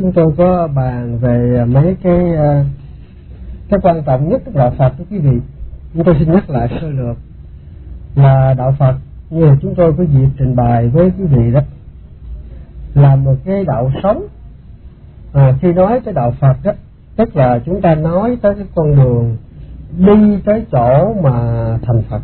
chúng tôi có bàn về mấy cái quan trọng nhất của đạo Phật của quý vị. Chúng tôi xin nhắc lại sơ lược là đạo Phật như chúng tôi có dịp trình bày với quý vị đó là một cái đạo sống. Khi nói tới đạo Phật đó, tức là chúng ta nói tới cái con đường đi tới chỗ mà thành Phật.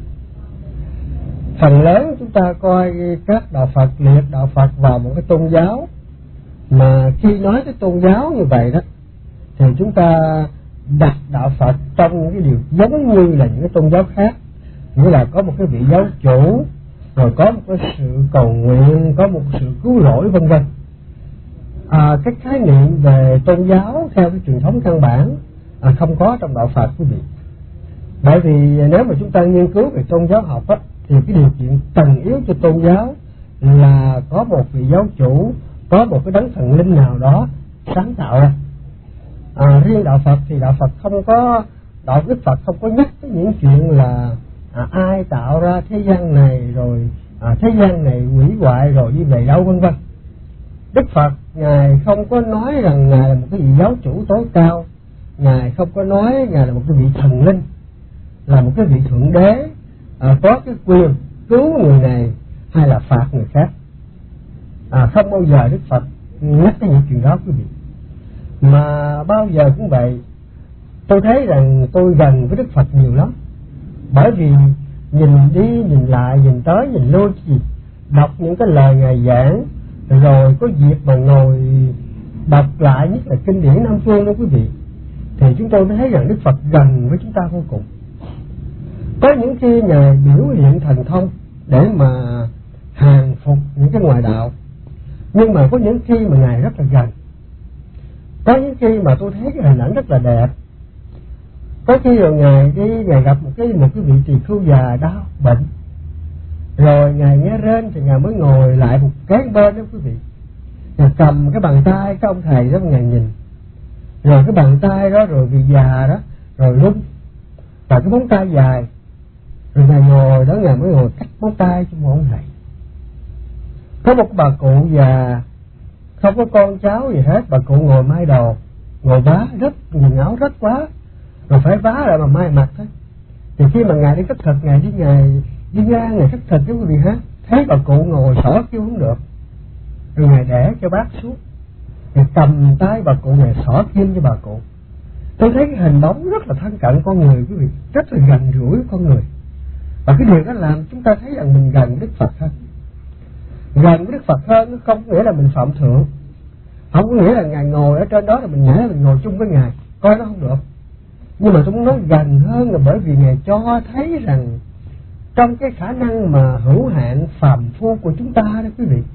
Phần lớn chúng ta coi các đạo Phật liệt đạo Phật vào một cái tôn giáo, mà khi nói tới tôn giáo như vậy đó thì chúng ta đặt đạo Phật trong những cái điều giống như là những cái tôn giáo khác, nghĩa là có một cái vị giáo chủ, rồi có một cái sự cầu nguyện, có một sự cứu rỗi vân vân. Cái khái niệm về tôn giáo theo cái truyền thống căn bản không có trong đạo Phật quý vị. Bởi vì nếu mà chúng ta nghiên cứu về tôn giáo học á, thì cái điều kiện cần yếu cho tôn giáo là có một vị giáo chủ, có một cái đấng thần linh nào đó sáng tạo ra. Riêng đạo Phật thì đạo Phật không có, Đức Phật không có nhắc tới những chuyện là ai tạo ra thế gian này, rồi thế gian này hủy hoại rồi như vậy đâu vân vân. Đức Phật Ngài không có nói rằng Ngài là một cái vị giáo chủ tối cao, Ngài không có nói Ngài là một cái vị thần linh, là một cái vị thượng đế có cái quyền cứu người này hay là phạt người khác. Không bao giờ Đức Phật nhắc tới những chuyện đó quý vị. Mà bao giờ cũng vậy, tôi thấy rằng tôi gần với Đức Phật nhiều lắm. Bởi vì nhìn đi nhìn lại, nhìn tới nhìn lui gì, đọc những cái lời Ngài giảng, rồi có dịp mà ngồi đọc lại nhất là kinh điển Nam Phương đó quý vị, thì chúng tôi thấy rằng Đức Phật gần với chúng ta vô cùng. Có những khi Ngài biểu hiện thần thông để mà hàng phục những cái ngoại đạo, nhưng mà có những khi mà Ngài rất là gần. Có những khi mà tôi thấy cái hình ảnh rất là đẹp. Có khi rồi Ngài đi, Ngài gặp một cái vị tỳ khưu già đau bệnh, rồi Ngài nghe rên thì Ngài mới ngồi lại một cái bên đó quý vị. Ngài cầm cái bàn tay cái ông thầy đó, Ngài nhìn, rồi cái bàn tay đó rồi vị già đó rồi lung, và cái móng tay dài, rồi Ngài ngồi đó, Ngài mới ngồi cắt móng tay cho một ông thầy. Có một bà cụ già không có con cháu gì hết, bà cụ ngồi may đồ, ngồi vá rất quần áo rất quá, rồi phải vá lại mà may mặt thôi. Thì khi mà Ngài đi khất thực, Ngài đi ngang Ngài khất thực cái quý vị hết, thấy bà cụ ngồi xỏ kêu không được, rồi Ngài để cho bác xuống, Ngài cầm tay bà cụ, Ngài xỏ kim cho bà cụ. Tôi thấy cái hình bóng rất là thân cận con người quý vị, rất là gần gũi con người. Và cái điều đó làm chúng ta thấy rằng mình gần với Đức Phật hơn. Gần với Đức Phật hơn không có nghĩa là mình phạm thượng, không có nghĩa là Ngài ngồi ở trên đó là mình nghĩ là mình ngồi chung với Ngài, coi nó không được. Nhưng mà tôi muốn nói gần hơn là bởi vì Ngài cho thấy rằng trong cái khả năng mà hữu hạn phàm phu của chúng ta đó quý vị,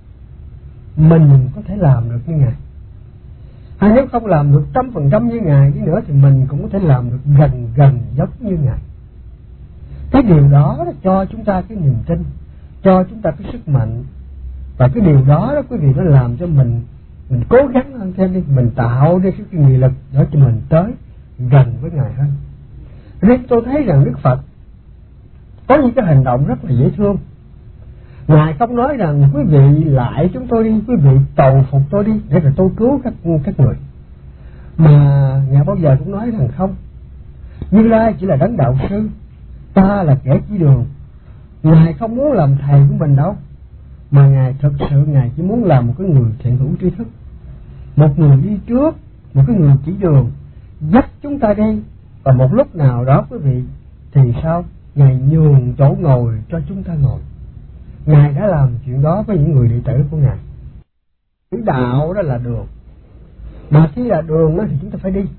mình có thể làm được như Ngài. Hay nếu không làm được 100% như Ngài đi nữa thì mình cũng có thể làm được gần giống như Ngài. Cái điều đó cho chúng ta cái niềm tin, cho chúng ta cái sức mạnh. Và cái điều đó quý vị, nó làm cho mình cố gắng hơn thêm đi, mình tạo ra cái nghị lực để cho mình tới gần với Ngài hơn. Riêng tôi thấy rằng Đức Phật có những cái hành động rất là dễ thương. Ngài không nói rằng quý vị lại chúng tôi đi, quý vị cầu phục tôi đi để rồi tôi cứu các người, mà Ngài bao giờ cũng nói rằng không, Như Lai chỉ là đấng đạo sư, ta là kẻ chỉ đường. Ngài không muốn làm thầy của mình đâu, mà Ngài thực sự Ngài chỉ muốn làm một cái người thiện hữu tri thức, một người đi trước, một cái người chỉ đường, dắt chúng ta đi. Và một lúc nào đó quý vị thì sao? Ngài nhường chỗ ngồi cho chúng ta ngồi. Ngài đã làm chuyện đó với những người đệ tử của Ngài. Chữ đạo đó là đường, mà khi là đường đó thì chúng ta phải đi.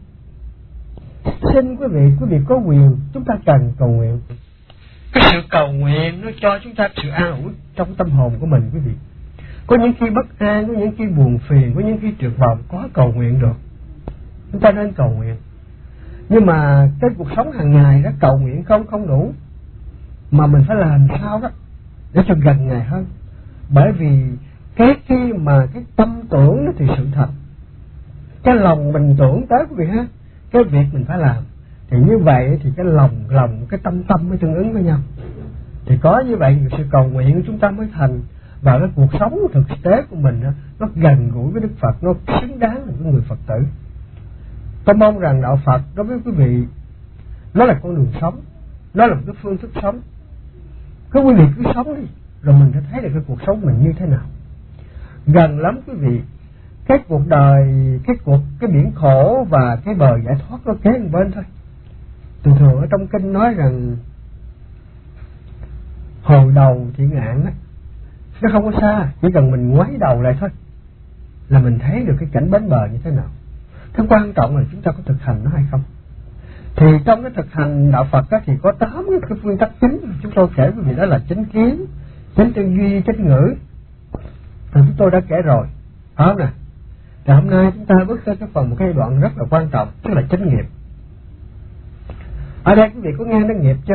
Xin quý vị có quyền, chúng ta cần cầu nguyện. Cái sự cầu nguyện nó cho chúng ta sự an ủi trong tâm hồn của mình quý vị. Có những khi bất an, có những khi buồn phiền, có những khi tuyệt vọng, có cầu nguyện được. Chúng ta nên cầu nguyện. Nhưng mà cái cuộc sống hàng ngày đó, cầu nguyện không đủ, mà mình phải làm sao đó để cho gần Ngài hơn. Bởi vì khi mà cái tâm tưởng đó thì sự thật, cái lòng mình tưởng tới quý vị ha, cái việc mình phải làm, thì như vậy thì cái lòng cái tâm mới tương ứng với nhau. Thì có như vậy thì sự cầu nguyện của chúng ta mới thành, và cái cuộc sống thực tế của mình nó gần gũi với Đức Phật, nó xứng đáng là cái người Phật tử. Tôi mong rằng đạo Phật đối với quý vị nó là con đường sống, nó là một cái phương thức sống. Cứ quý vị cứ sống đi, rồi mình sẽ thấy được cái cuộc sống mình như thế nào. Gần lắm quý vị, cái cuộc đời, cái biển khổ và cái bờ giải thoát nó kế một bên thôi. Thường thường ở trong kinh nói rằng hồi đầu thiện ngạn đó, nó không có xa, chỉ cần mình ngoái đầu lại thôi là mình thấy được cái cảnh bến bờ như thế nào. Cái quan trọng là chúng ta có thực hành nó hay không. Thì trong cái thực hành đạo Phật đó, thì có 8 cái phương cách chính chúng tôi kể quý vị, đó là chánh kiến, chánh tư duy, chánh ngữ. Thì chúng tôi đã kể rồi, phải không nè? Thì hôm nay chúng ta bước tới một cái đoạn rất là quan trọng, tức là chánh nghiệp. Ở đây quý vị có nghe đến nghiệp chưa?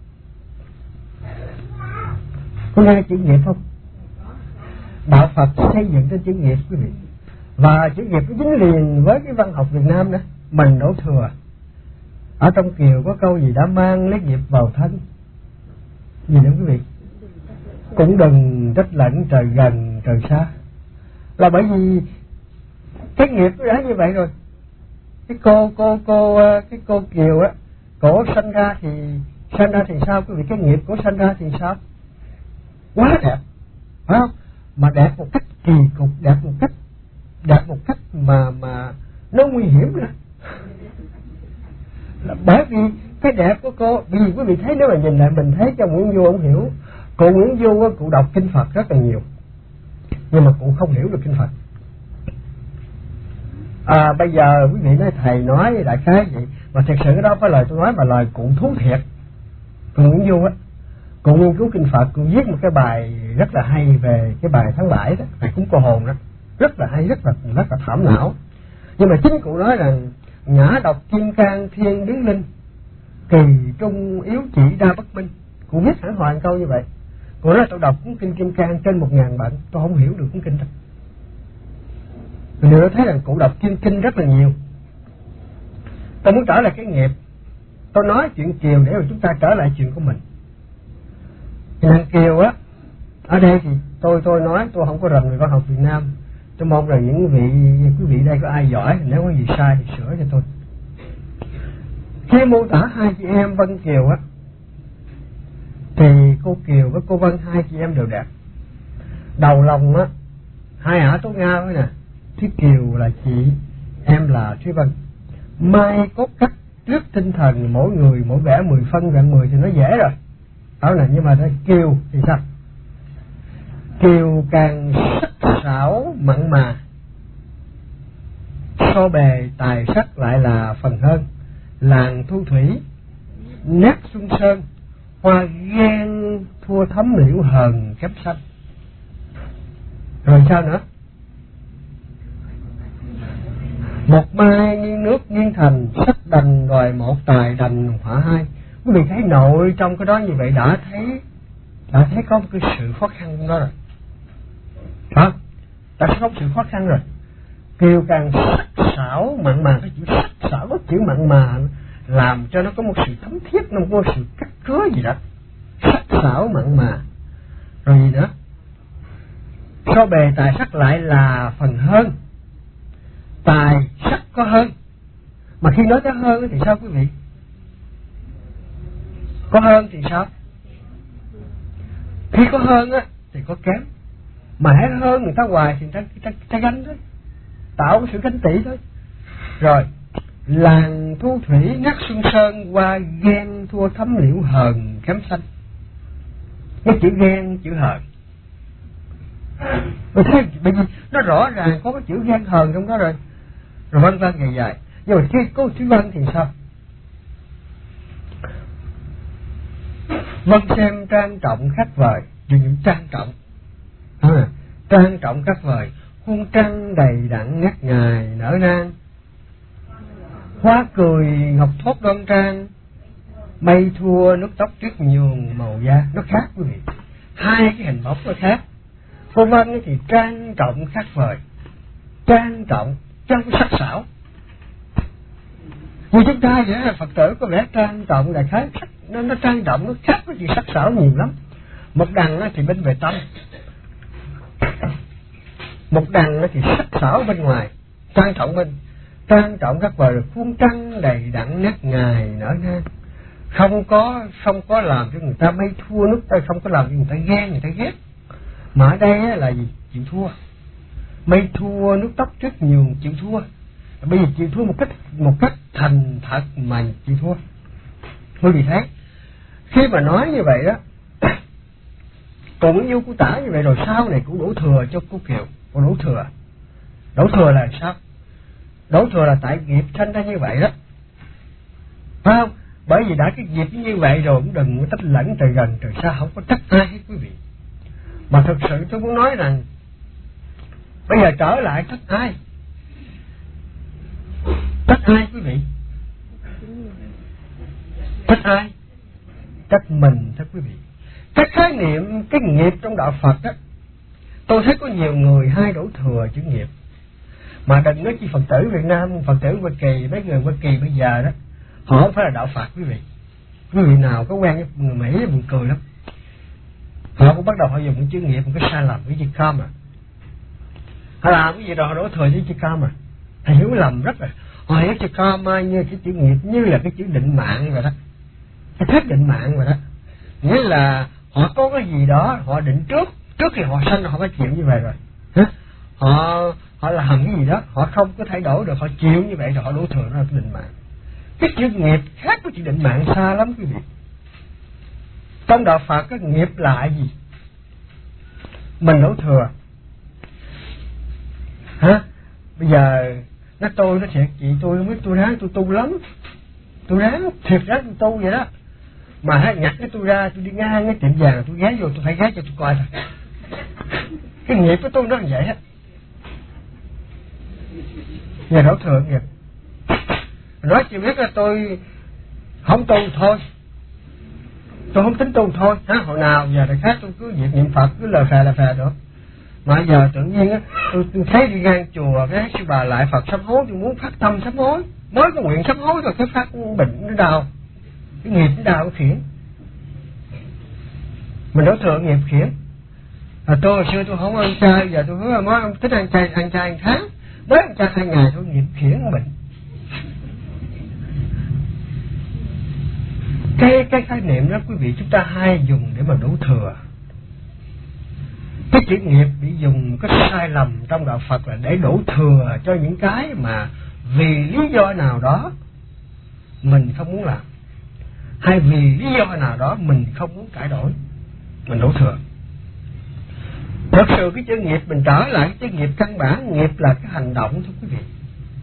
Có nghe chữ nghiệp không? Đạo Phật xây dựng trên chữ nghiệp quý vị. Và chữ nghiệp nó dính liền với cái văn học Việt Nam đó. Mình đổ thừa. Ở trong Kiều có câu gì đã mang lấy nghiệp vào thân. Gì nữa quý vị? Cũng đừng trách lẫn trời gần trời xa. Là bởi vì cái nghiệp nó đã như vậy rồi. Cái cô Kiều á, cổ sanh ra thì sao quý vị? Cái nghiệp của sanh ra thì sao? Quá đẹp, phải không? Mà đẹp một cách kỳ cục, đẹp một cách mà nó nguy hiểm nữa. Bởi vì cái đẹp của cô, vì quý vị thấy, nếu mà nhìn lại mình thấy cho Nguyễn Du không hiểu. Cụ Nguyễn Du cụ đọc kinh Phật rất là nhiều, nhưng mà cụ không hiểu được kinh Phật. Bây giờ quý vị nói thầy nói đại khái vậy, mà thật sự cái đó phải lời tôi nói, mà lời cụ thú thiệt. Cụ Nguyễn Du á, cụ nghiên cứu kinh Phật, cụ viết một cái bài rất là hay về cái bài tháng 7 đó, bài cúng cô hồn đó, rất là hay, rất là thảm não. Nhưng mà chính cụ nói rằng ngã độc kim cang thiên biến linh, kỳ trung yếu chỉ đa bất minh. Cụ viết hẳn hoài câu như vậy. Cụ nói tôi đọc cuốn kinh Kim Cang trên 1000 bản, tôi không hiểu được cuốn kinh đó. Mình đều thấy rằng cụ đọc kinh rất là nhiều. Tôi muốn trở lại cái nghiệp. Tôi nói chuyện Kiều để mà chúng ta trở lại chuyện của mình. Nàng Kiều á, ở đây thì tôi nói tôi không có rành về văn học Việt Nam. Tôi mong rằng quý vị đây có ai giỏi, nếu có gì sai thì sửa cho tôi. Khi mô tả hai chị em Vân Kiều á, thì cô Kiều với cô Vân, hai chị em đều đẹp. Đầu lòng á, hai ả Tố Nga với nè, Thúy Kiều là chị, em là Thúy Vân. Mai cốt cách trước tinh thần, mỗi người mỗi vẻ 10 phân gần 10 thì nó dễ rồi. Đó là, nhưng mà Kiều thì sao? Kiều càng sắc sảo mặn mà, so bề tài sắc lại là phần hơn. Làng thu thủy, nét xuân sơn, hoa ghen thua thấm liễu hờn kém xanh. Rồi sao nữa? Một mai nghiêng nước nghiêng thành, sắc đành đòi một, tài đành hỏa hai. Quý vị thấy nội trong cái đó như vậy đã thấy có một cái sự khó khăn trong đó rồi. Hả? Đã có sự khó khăn rồi. Kiều càng sắc sảo mặn mà, cái chữ sắc sảo có chữ mặn mà làm cho nó có một sự thấm thiết, nó có một sự cắt cứa gì đó. Sắc sảo mặn mà. Rồi gì nữa? So bề tài sắc lại là phần hơn. Tài sắc có hơn. Mà khi nói tới hơn thì sao quý vị? Có hơn thì sao? Khi có hơn á thì có kém. Mà hãy hơn người ta hoài thì người ta ganh thôi, tạo sự ganh tị thôi. Rồi làng thu thủy ngắt xuân sơn, qua ghen thua thấm liễu hờn kém xanh. Cái chữ ghen, chữ hờn, tôi thấy bởi vì nó rõ ràng có cái chữ ghen hờn trong đó rồi. Rồi vân vân dài dài. Nhưng mà khi có chữ Vân thì sao? Vân xem trang trọng khác vời, dùng trang trọng. Trang trọng khác vời, khuôn trăng đầy đặn ngát ngài nở nang. Hoa cười ngọc thốt đoan trang, mây thua nước tóc trước nhường màu da. Nó khác quý vị, hai cái hình bóng nó khác. Cô Vân thì trang trọng khác vời, trang trọng trong sắc sảo. Vì chúng ta vậy là Phật tử có vẻ trang trọng đại khái, nó trang trọng, nó khác với gì sắc sảo nhiều lắm. Một đằng thì bên về tâm, Một đằng thì sắc sảo bên ngoài, trang trọng các vời khuôn trăng đầy đặn nét ngài nở nang, không có làm cho người ta mây thua nước tay, không có làm cho người ta ghen người ta ghét, mà ở đây là gì? Chịu thua. Mây thua nước tóc trước nhường chịu thua. Bây giờ chịu thua một cách thành thật mà chịu thua. Quý vị thấy khi mà nói như vậy đó, cùng yêu cô Tả như vậy rồi sau này cũng đổ thừa cho cô Kiều. Còn đổ thừa là sao? Đổ thừa là tại nghiệp sanh ra như vậy đó, phải không? Bởi vì đã cái nghiệp như vậy rồi cũng đừng tách lẫn trời gần trời xa, không có trách ai hết quý vị. Mà thực sự tôi muốn nói rằng bây giờ trở lại trách ai? Trách ai quý vị? Trách ai? Trách mình thôi quý vị. Cái khái niệm cái nghiệp trong đạo Phật á, tôi thấy có nhiều người hay đổ thừa chữ nghiệp. Mà đừng nói chi Phật tử Việt Nam, Phật tử Hoa Kỳ, mấy người Hoa Kỳ bây giờ đó, họ không phải là đạo Phật quý vị. Quý vị nào có quen với người Mỹ buồn cười lắm. Họ cũng bắt đầu họ dùng cái chữ nghiệp một cái sai lầm, cái chữ karma. Họ làm cái gì đó họ đổ thừa với chữ karma. Thầy hiểu lầm rất rồi. Họ hiểu chữ karma như cái chữ nghiệp, như là cái chữ định mạng vậy đó. Cái thuyết định mạng vậy đó. Nghĩa là họ có cái gì đó họ định trước khi họ sanh họ phải chịu như vậy rồi. Họ làm cái gì đó họ không có thay đổi được, họ chịu như vậy rồi họ đổ thừa nó là cái định mạng. Cái chữ nghiệp khác với chữ định mạng xa lắm quý vị. Trong đạo Phật cái nghiệp là gì? Mình đổ thừa. Bây giờ nó thiệt chị tôi không biết, tôi ráng tôi tu lắm, tôi ráng thiệt ráng tôi tu vậy đó, mà nhặt cái tôi ra tôi đi ngang cái tiệm vàng tôi ghé vô tôi phải ghé cho tôi coi thôi. Cái nghiệp của tôi nó như vậy á. Nhà đổ thừa nghiệp. Nói chỉ biết là tôi không tu thôi, tôi không tính tu thôi. Hồi nào giờ này khác tôi cứ việc niệm Phật cứ lờ phè được. Mà giờ tự nhiên á, tôi thấy đi ngang chùa cái sư bà lại Phật sám hối, tôi muốn phát tâm sám hối, mới có nguyện sám hối rồi cái phát bệnh nó đau, cái nghiệp nó đau nó khiển. Mình đổ thừa nghiệp khiển. Tôi hồi xưa tôi không ăn chay, giờ tôi hứa mới thích ăn chay ăn tháng, mới ăn chay 2 ngày thôi nghiệp khiển bệnh. Cái khái niệm đó quý vị chúng ta hay dùng để mà đổ thừa. Cái chữ nghiệp bị dùng cái sai lầm trong đạo Phật là để đổ thừa cho những cái mà vì lý do nào đó mình không muốn làm, hay vì lý do nào đó mình không muốn cải đổi, mình đổ thừa. Thật sự cái chữ nghiệp mình trở lại cái chữ nghiệp căn bản, nghiệp là cái hành động thôi quý vị.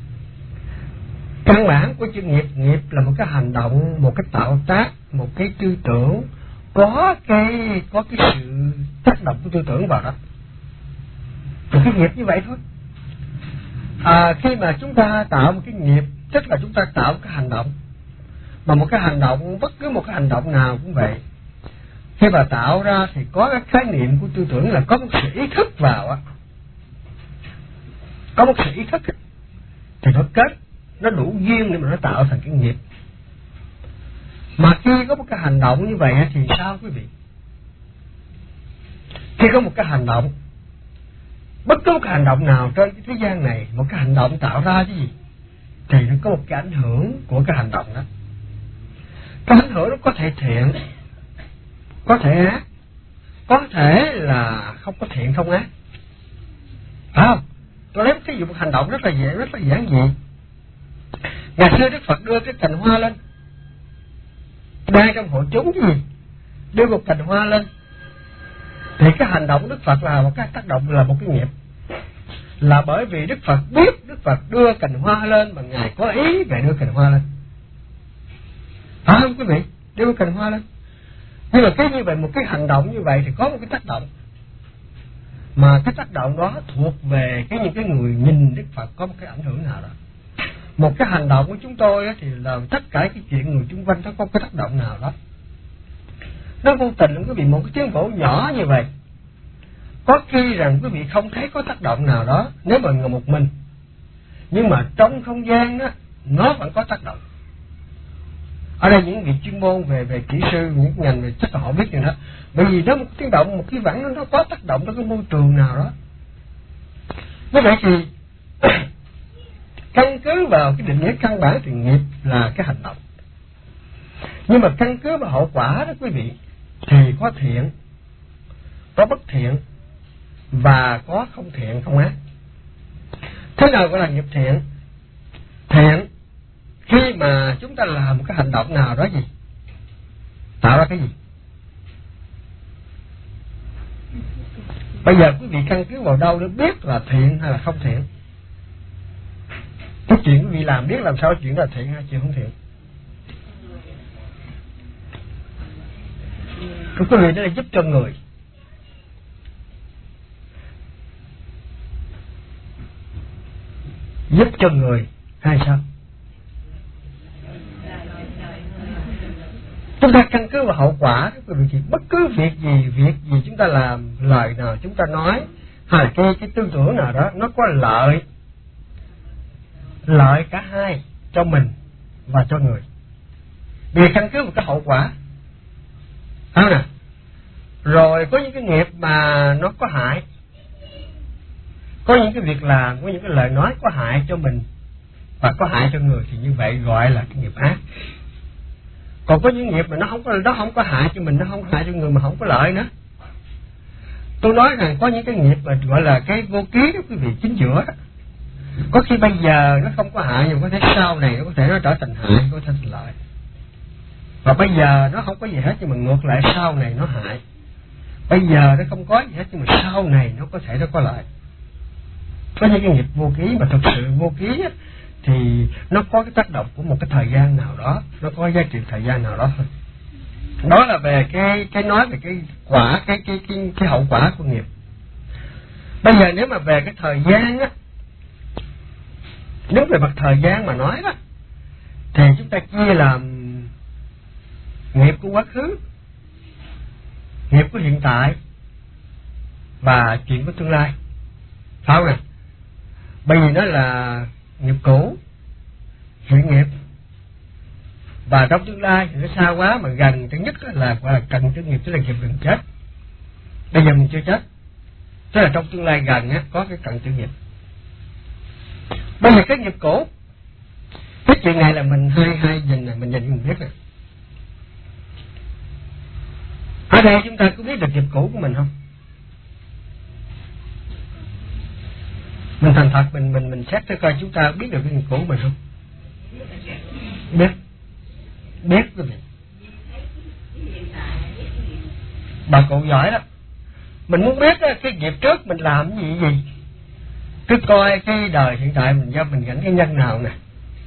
Căn bản của chữ nghiệp là một cái hành động, một cái tạo tác, một cái tư tưởng, có cái sự tác động của tư tưởng vào đó. Một cái nghiệp như vậy thôi. Khi mà chúng ta tạo một cái nghiệp, tức là chúng ta tạo một cái hành động. Mà một cái hành động, bất cứ một cái hành động nào cũng vậy. Khi mà tạo ra thì có cái khái niệm của tư tưởng là có một sự ý thức vào á. Có một sự ý thức thì nó kết, nó đủ duyên để mà nó tạo thành cái nghiệp. Mà khi có một cái hành động như vậy thì sao quý vị? Khi có một cái hành động, bất cứ một cái hành động nào trên cái thế gian này, một cái hành động tạo ra cái gì thì nó có một cái ảnh hưởng của cái hành động đó. Cái ảnh hưởng nó có thể thiện, có thể ác, có thể là không có thiện không ác, phải không? Tôi lấy ví dụ một hành động rất là giản dị. Ngày xưa Đức Phật đưa cái cành hoa lên, đang trong hội chúng cái gì đưa một cành hoa lên, thì cái hành động của Đức Phật là một cái tác động, là một cái nghiệp. Là bởi vì Đức Phật biết Đức Phật đưa cành hoa lên mà Ngài có ý Ngài đưa cành hoa lên, phải không quý vị? Đưa cành hoa lên. Nhưng mà cái như vậy, một cái hành động như vậy thì có một cái tác động, mà cái tác động đó thuộc về những cái người nhìn Đức Phật có một cái ảnh hưởng nào đó. Một cái hành động của chúng tôi thì là tất cả cái chuyện người chung quanh nó có cái tác động nào đó. Nó vô tình quý vị, một cái tiếng vỗ nhỏ như vậy, có khi rằng quý vị không thấy có tác động nào đó nếu mà ngồi một mình, nhưng mà trong không gian đó nó vẫn có tác động. Ở đây những vị chuyên môn về kỹ sư, những ngành về chắc là họ biết điều đó. Bởi vì nó một tiếng động, một cái vẳng nó có tác động tới cái môi trường nào đó. Như vậy thì căn cứ vào cái định nghĩa căn bản thì nghiệp là cái hành động. Nhưng mà căn cứ vào hậu quả đó quý vị, thì có thiện, có bất thiện và có không thiện không ác. Thế nào gọi là nghiệp thiện? Thiện khi mà chúng ta làm một cái hành động nào đó gì? Tạo ra cái gì? Bây giờ quý vị căn cứ vào đâu để biết là thiện hay là không thiện? Cái chuyện quý vị làm biết làm sao chuyện đó là thiện hay chuyện không thiện? Cái quý vị đó là giúp cho người. Giúp cho người hay sao? Chúng ta căn cứ vào hậu quả đó quý vị, thì bất cứ việc gì chúng ta làm, lời nào chúng ta nói, hay cái tư tưởng nào đó nó có lợi cả hai, cho mình và cho người. Vì căn cứ vào cái hậu quả, không nè. Rồi có những cái nghiệp mà nó có hại, có những cái việc làm, có những cái lời nói có hại cho mình và có hại cho người, thì như vậy gọi là cái nghiệp ác. Còn có những nghiệp mà nó không có hại cho mình, nó không hại cho người mà không có lợi nữa. Tôi nói rằng có những cái nghiệp mà gọi là cái vô ký đó quý vị, chính giữa đó. Có khi bây giờ nó không có hại, nhưng có thể sau này nó có thể nó trở thành hại, có thể thành lợi. Và bây giờ nó không có gì hết, nhưng mà ngược lại sau này nó hại. Bây giờ nó không có gì hết, nhưng mà sau này nó có thể nó có lợi. Có những cái nghiệp vô ký mà thật sự vô ký á, thì nó có cái tác động của một cái thời gian nào đó, nó có giá trị thời gian nào đó thôi. Đó là về cái nói về cái quả, cái hậu quả của nghiệp. Bây giờ nếu mà về cái thời gian á, nếu về mặt thời gian mà nói đó, thì chúng ta chia làm nghiệp của quá khứ, nghiệp của hiện tại và chuyện của tương lai. Phải không nè? Bởi vì nó là nghiệp cũ, hiện nghiệp, và trong tương lai thì nó xa quá mà gần thứ nhất là gọi là cận tử nghiệp, tức là nghiệp gần chết. Bây giờ mình chưa chết, tức là trong tương lai gần á có cái cận tử nghiệp. Bây giờ cái nghiệp cũ, cái chuyện này là mình hay nhìn này, mình nhìn mình biết nè. Ở đây chúng ta có biết được nghiệp cũ của mình không? Mình thành thật mình xét tới coi chúng ta biết được cái nghiệp cũ của mình không? Biết quý vị. Bà cụ giỏi đó. Mình muốn biết cái nghiệp trước mình làm cái gì, cứ coi cái đời hiện tại mình do mình gánh cái nhân nào nè.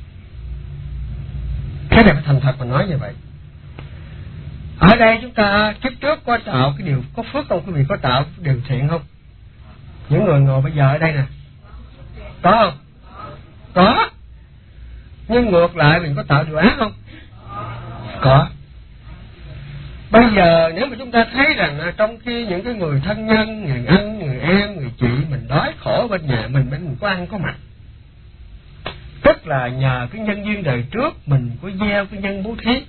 Cái này phải thành thật mà nói như vậy. Ở đây chúng ta kiếp trước có tạo cái điều có phước không quý vị, có tạo điều thiện không? Những người ngồi bây giờ ở đây nè, có không? Có. Nhưng ngược lại mình có tạo điều ác không? Có. Bây giờ nếu mà chúng ta thấy rằng trong khi những cái người thân nhân, người anh, người em, người chị mình đói khổ bên nhà mình có ăn có mặc, tức là nhờ cái nhân duyên đời trước mình có gieo cái nhân bố thí.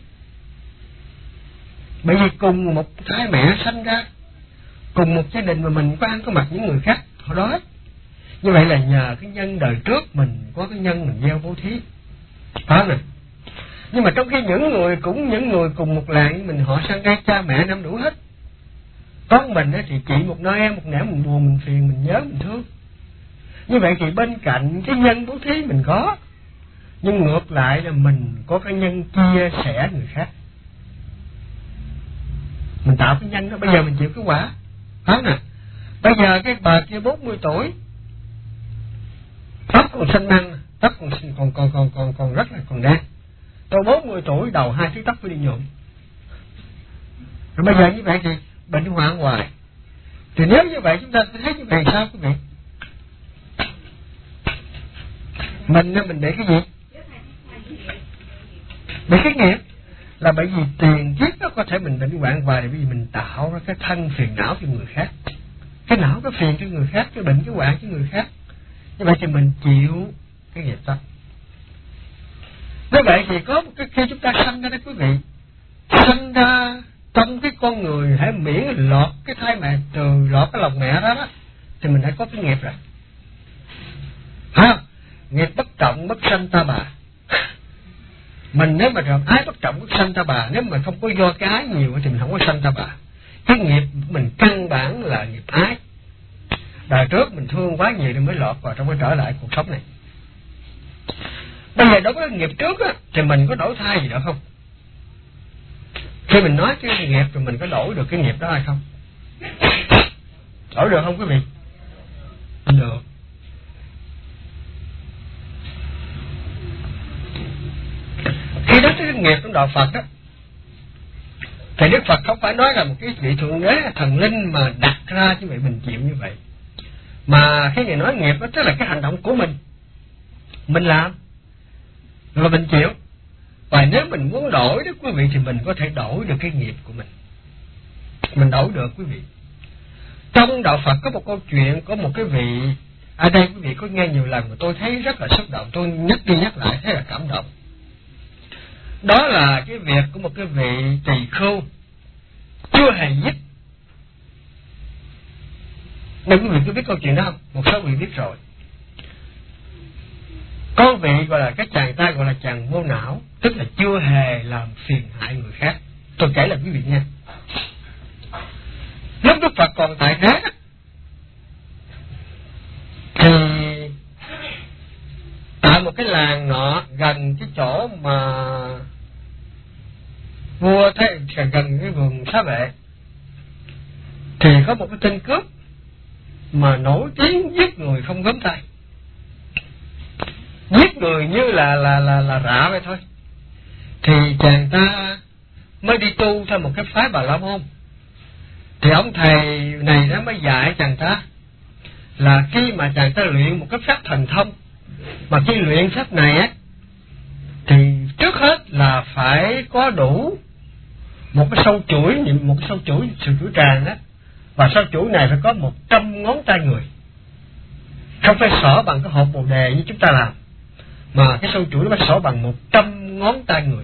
Bởi vì cùng một thái mẹ sanh ra, cùng một gia đình mà mình có ăn có mặc những người khác họ đói. Như vậy là nhờ cái nhân đời trước mình có cái nhân mình gieo bố thí. Phải không nè? Nhưng mà trong khi những người cùng một làng với mình, họ sang đây cha mẹ năm đủ hết. Con mình thì chị một nơi em một nẻo, mình buồn mình phiền mình nhớ mình thương. Như vậy thì bên cạnh cái nhân bố thí mình có, nhưng ngược lại là mình có cái nhân chia sẻ người khác. Mình tạo cái nhân đó, bây giờ mình chịu cái quả. Phải không nè? Bây giờ cái bà kia 40 tuổi, tóc còn xanh măng, tóc còn rất là còn đen. Tôi 40 tuổi đầu 2 chiếc tóc phải đi nhuộm. Rồi bây giờ như vậy thì bệnh hoạn hoài. Thì nếu như vậy chúng ta thấy như vậy sao quý vị? Mình để cái gì? Để cái nghiệp. Là bởi vì tiền kiếp nó có thể mình bệnh hoạn hoài, bởi vì mình tạo ra cái thân phiền não cho người khác. Cái não cái phiền cho người khác, cái bệnh cái hoạn cho người khác. Như vậy thì mình chịu cái nghiệp đó. Như vậy thì có một cái khi chúng ta sanh ra đó quý vị, sanh ra trong cái con người, hãy miễn lọt cái thai mẹ, từ lọt cái lòng mẹ đó đó, thì mình đã có cái nghiệp rồi. Nghiệp bất trọng bất sanh ta bà. Mình nếu mà trộm ái bất trọng bất sanh ta bà, nếu mà không có do cái ái nhiều thì mình không có sanh ta bà. Cái nghiệp mình căn bản là nghiệp ái. Đời trước mình thương quá nhiều nên mới lọt vào trong cái trở lại cuộc sống này. Bây giờ đối với nghiệp trước á, thì mình có đổi thay gì được không? Khi mình nói cái nghiệp rồi mình có đổi được cái nghiệp đó hay không? Đổi được không quý vị? Được. Khi nói tới nghiệp trong đạo Phật á, thì Đức Phật không phải nói là một cái vị thượng đế thần linh mà đặt ra như vậy mình chịu như vậy, mà khi Ngài nói nghiệp đó tức là cái hành động của mình làm rồi mình chịu. Và nếu mình muốn đổi đó quý vị thì mình có thể đổi được cái nghiệp của mình đổi được quý vị. Trong đạo Phật có một câu chuyện, có một cái vị ở đây quý vị có nghe nhiều lần mà tôi thấy rất là xúc động, tôi nhắc đi nhắc lại thấy là cảm động. Đó là cái việc của một cái vị tỳ khưu chưa hề giết. Nên quý vị có biết câu chuyện đó không? Một số vị biết rồi. Có vị gọi là cái chàng ta gọi là chàng vô não, tức là chưa hề làm phiền hại người khác. Tôi kể là quý vị nghe. Lúc Đức Phật còn tại thế thì tại một cái làng nọ gần cái chỗ mà vua thế, gần cái vườn xá vệ, thì có một cái tên cướp mà nổi tiếng giết người không gớm tay, giết người như là rạ vậy thôi. Thì chàng ta mới đi tu theo một cái phái Bà La Môn. Thì ông thầy này nó mới dạy chàng ta là khi mà chàng ta luyện một cái pháp thần thông, mà khi luyện pháp này á thì trước hết là phải có đủ một cái sâu chuỗi sâu chuỗi tràng đó, và sâu chuỗi này phải có 100 ngón tay người, không phải xỏ bằng cái hộp bồ đề như chúng ta làm, mà cái sâu chuỗi nó phải xỏ bằng 100 ngón tay người.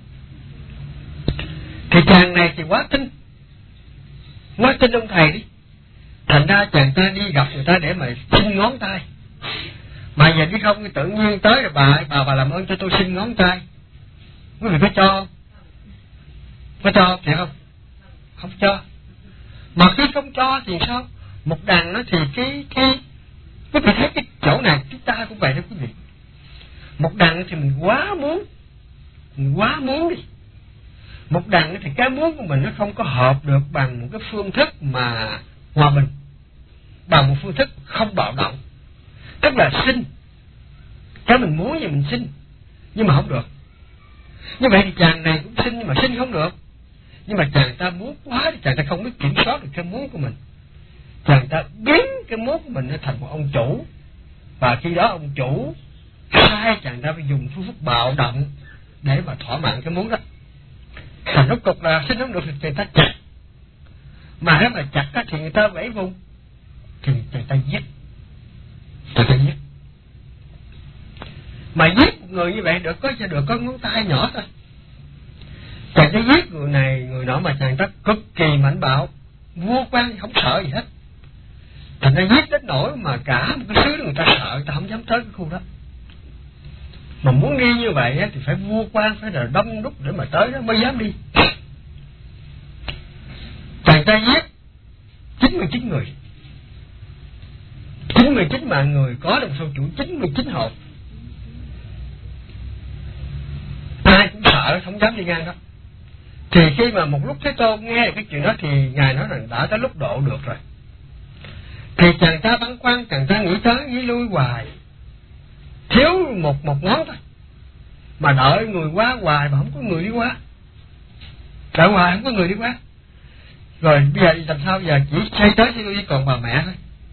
Thì chàng này thì quá tin ông thầy đi, thành ra chàng ta đi gặp người ta để mà xin ngón tay. Mà giờ đi không tự nhiên tới rồi bà làm ơn cho tôi xin ngón tay, quý vị có cho không? Có cho thiệt không? Không cho. Mà khi không cho thì sao? Một đằng nó thì cái quý vị thấy cái chỗ này chúng ta cũng vậy đó quý vị. Một đằng thì mình quá muốn đi. Một đằng thì cái muốn của mình nó không có hợp được bằng một cái phương thức mà hòa bình, bằng một phương thức không bạo động, tức là xin cái mình muốn thì mình xin nhưng mà không được. Như vậy thì chàng này cũng xin nhưng mà xin không được. Nhưng mà chàng ta muốn quá thì chàng ta không biết kiểm soát được cái muốn của mình, chàng ta biến cái muốn của mình nó thành một ông chủ, và khi đó ông chủ sai chàng ta phải dùng phương thức bạo động để mà thỏa mãn cái muốn đó. Thành rốt cục là xin không được thì người ta chặt, mà nếu mà chặt thì người ta vẫy vùng thì người ta giết. Mà giết một người như vậy được có ngón tay nhỏ thôi. Chàng ta giết người này người nọ mà chàng ta cực kỳ mạnh bạo, vua quan không sợ gì hết. Thành ra giết đến nỗi mà cả một cái xứ người ta sợ, người ta không dám tới cái khu đó. Mà muốn đi như vậy thì phải vua quan phải là đông đúc để mà tới đó mới dám đi. Chàng ta giết 99 người, 99 mạng người, có đồng sâu chuỗi 99 hồn. Ai cũng sợ không dám đi ngang đó. Thì khi mà một lúc Thế Tôn nghe cái chuyện đó thì Ngài nói rằng đã tới lúc độ được rồi. Thì chàng ta băn khoăn, chàng ta nghĩ tới nghĩ lui hoài, thiếu một ngón thôi, mà đợi người qua hoài mà không có người đi qua, đợi hoài không có người đi qua. Rồi bây giờ làm sao? Giờ chỉ xây tới xây lui còn bà mẹ thôi,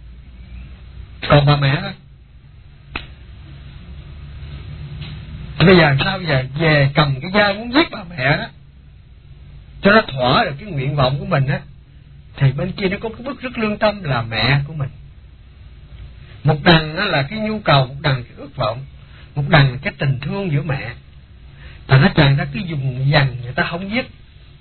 Bây giờ làm sao? Bây giờ về cầm cái dao muốn giết bà mẹ đó cho nó thỏa được cái nguyện vọng của mình á, thì bên kia nó có cái bức rất lương tâm là mẹ của mình. Một đằng đó là cái nhu cầu, một đằng cái ước vọng, một đằng là cái tình thương giữa mẹ. Thành nó chàng ta cứ dùng dằn người ta không giết.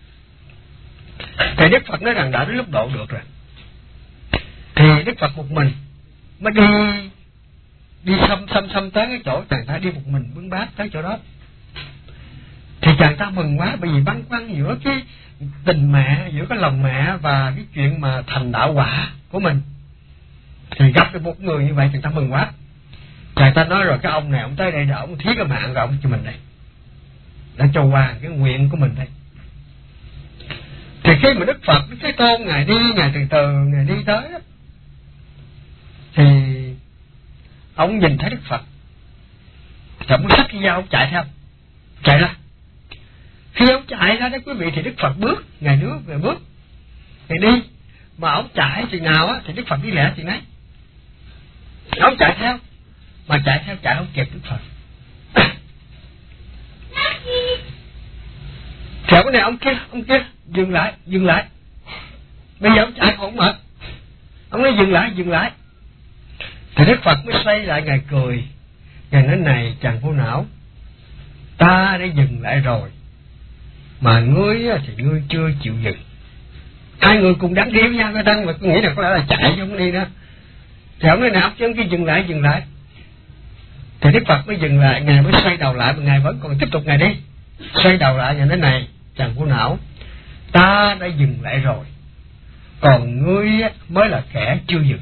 Thì Đức Phật nói rằng đã đến lúc độ được rồi. Thì Đức Phật một mình mới đi đi xăm tới cái chỗ chàng ta đi một mình bưng bát tới chỗ đó, thì chàng ta mừng quá, bởi vì băn khoăn giữa cái tình mẹ, giữa cái lòng mẹ và cái chuyện mà thành đạo quả của mình. Thì gặp được một người như vậy chàng ta mừng quá. Chàng ta nói rồi cái ông này ông tới đây là ông thiết cái mạng rồi ông cho mình đây, đã cho qua cái nguyện của mình đây. Thì khi mà Đức Phật, Đức Thế Tôn ngài đi, ngài từ từ ngài đi tới đó, thì ông nhìn thấy Đức Phật, thì ông xách cái dao ông chạy theo, chạy ra. Khi ông chạy ra đó quý vị, thì Đức Phật bước, ngài bước, ngài đi, mà ông chạy chừng nào á thì Đức Phật đi lẹ chừng đấy. Ông chạy theo, mà chạy theo chạy không kịp Đức Phật. Thì cái này ông kia dừng lại. Bây giờ ông chạy không mệt, ông nói dừng lại. Thì Đức Phật mới xoay lại, ngài cười, ngài nói này chàng vô não, ta đã dừng lại rồi, mà ngươi thì ngươi chưa chịu dừng. Hai người cùng đáng đi với nhau cái tăng, mà tôi nghĩ là có lẽ là chạy chứ không đi nữa. Thì ông nói nào chứ cái dừng lại. Thì Đức Phật mới dừng lại, ngài mới xoay đầu lại, mà ngài vẫn còn tiếp tục ngài đi. Xoay đầu lại, ngài nói này chàng vô não, ta đã dừng lại rồi, còn ngươi mới là kẻ chưa dừng.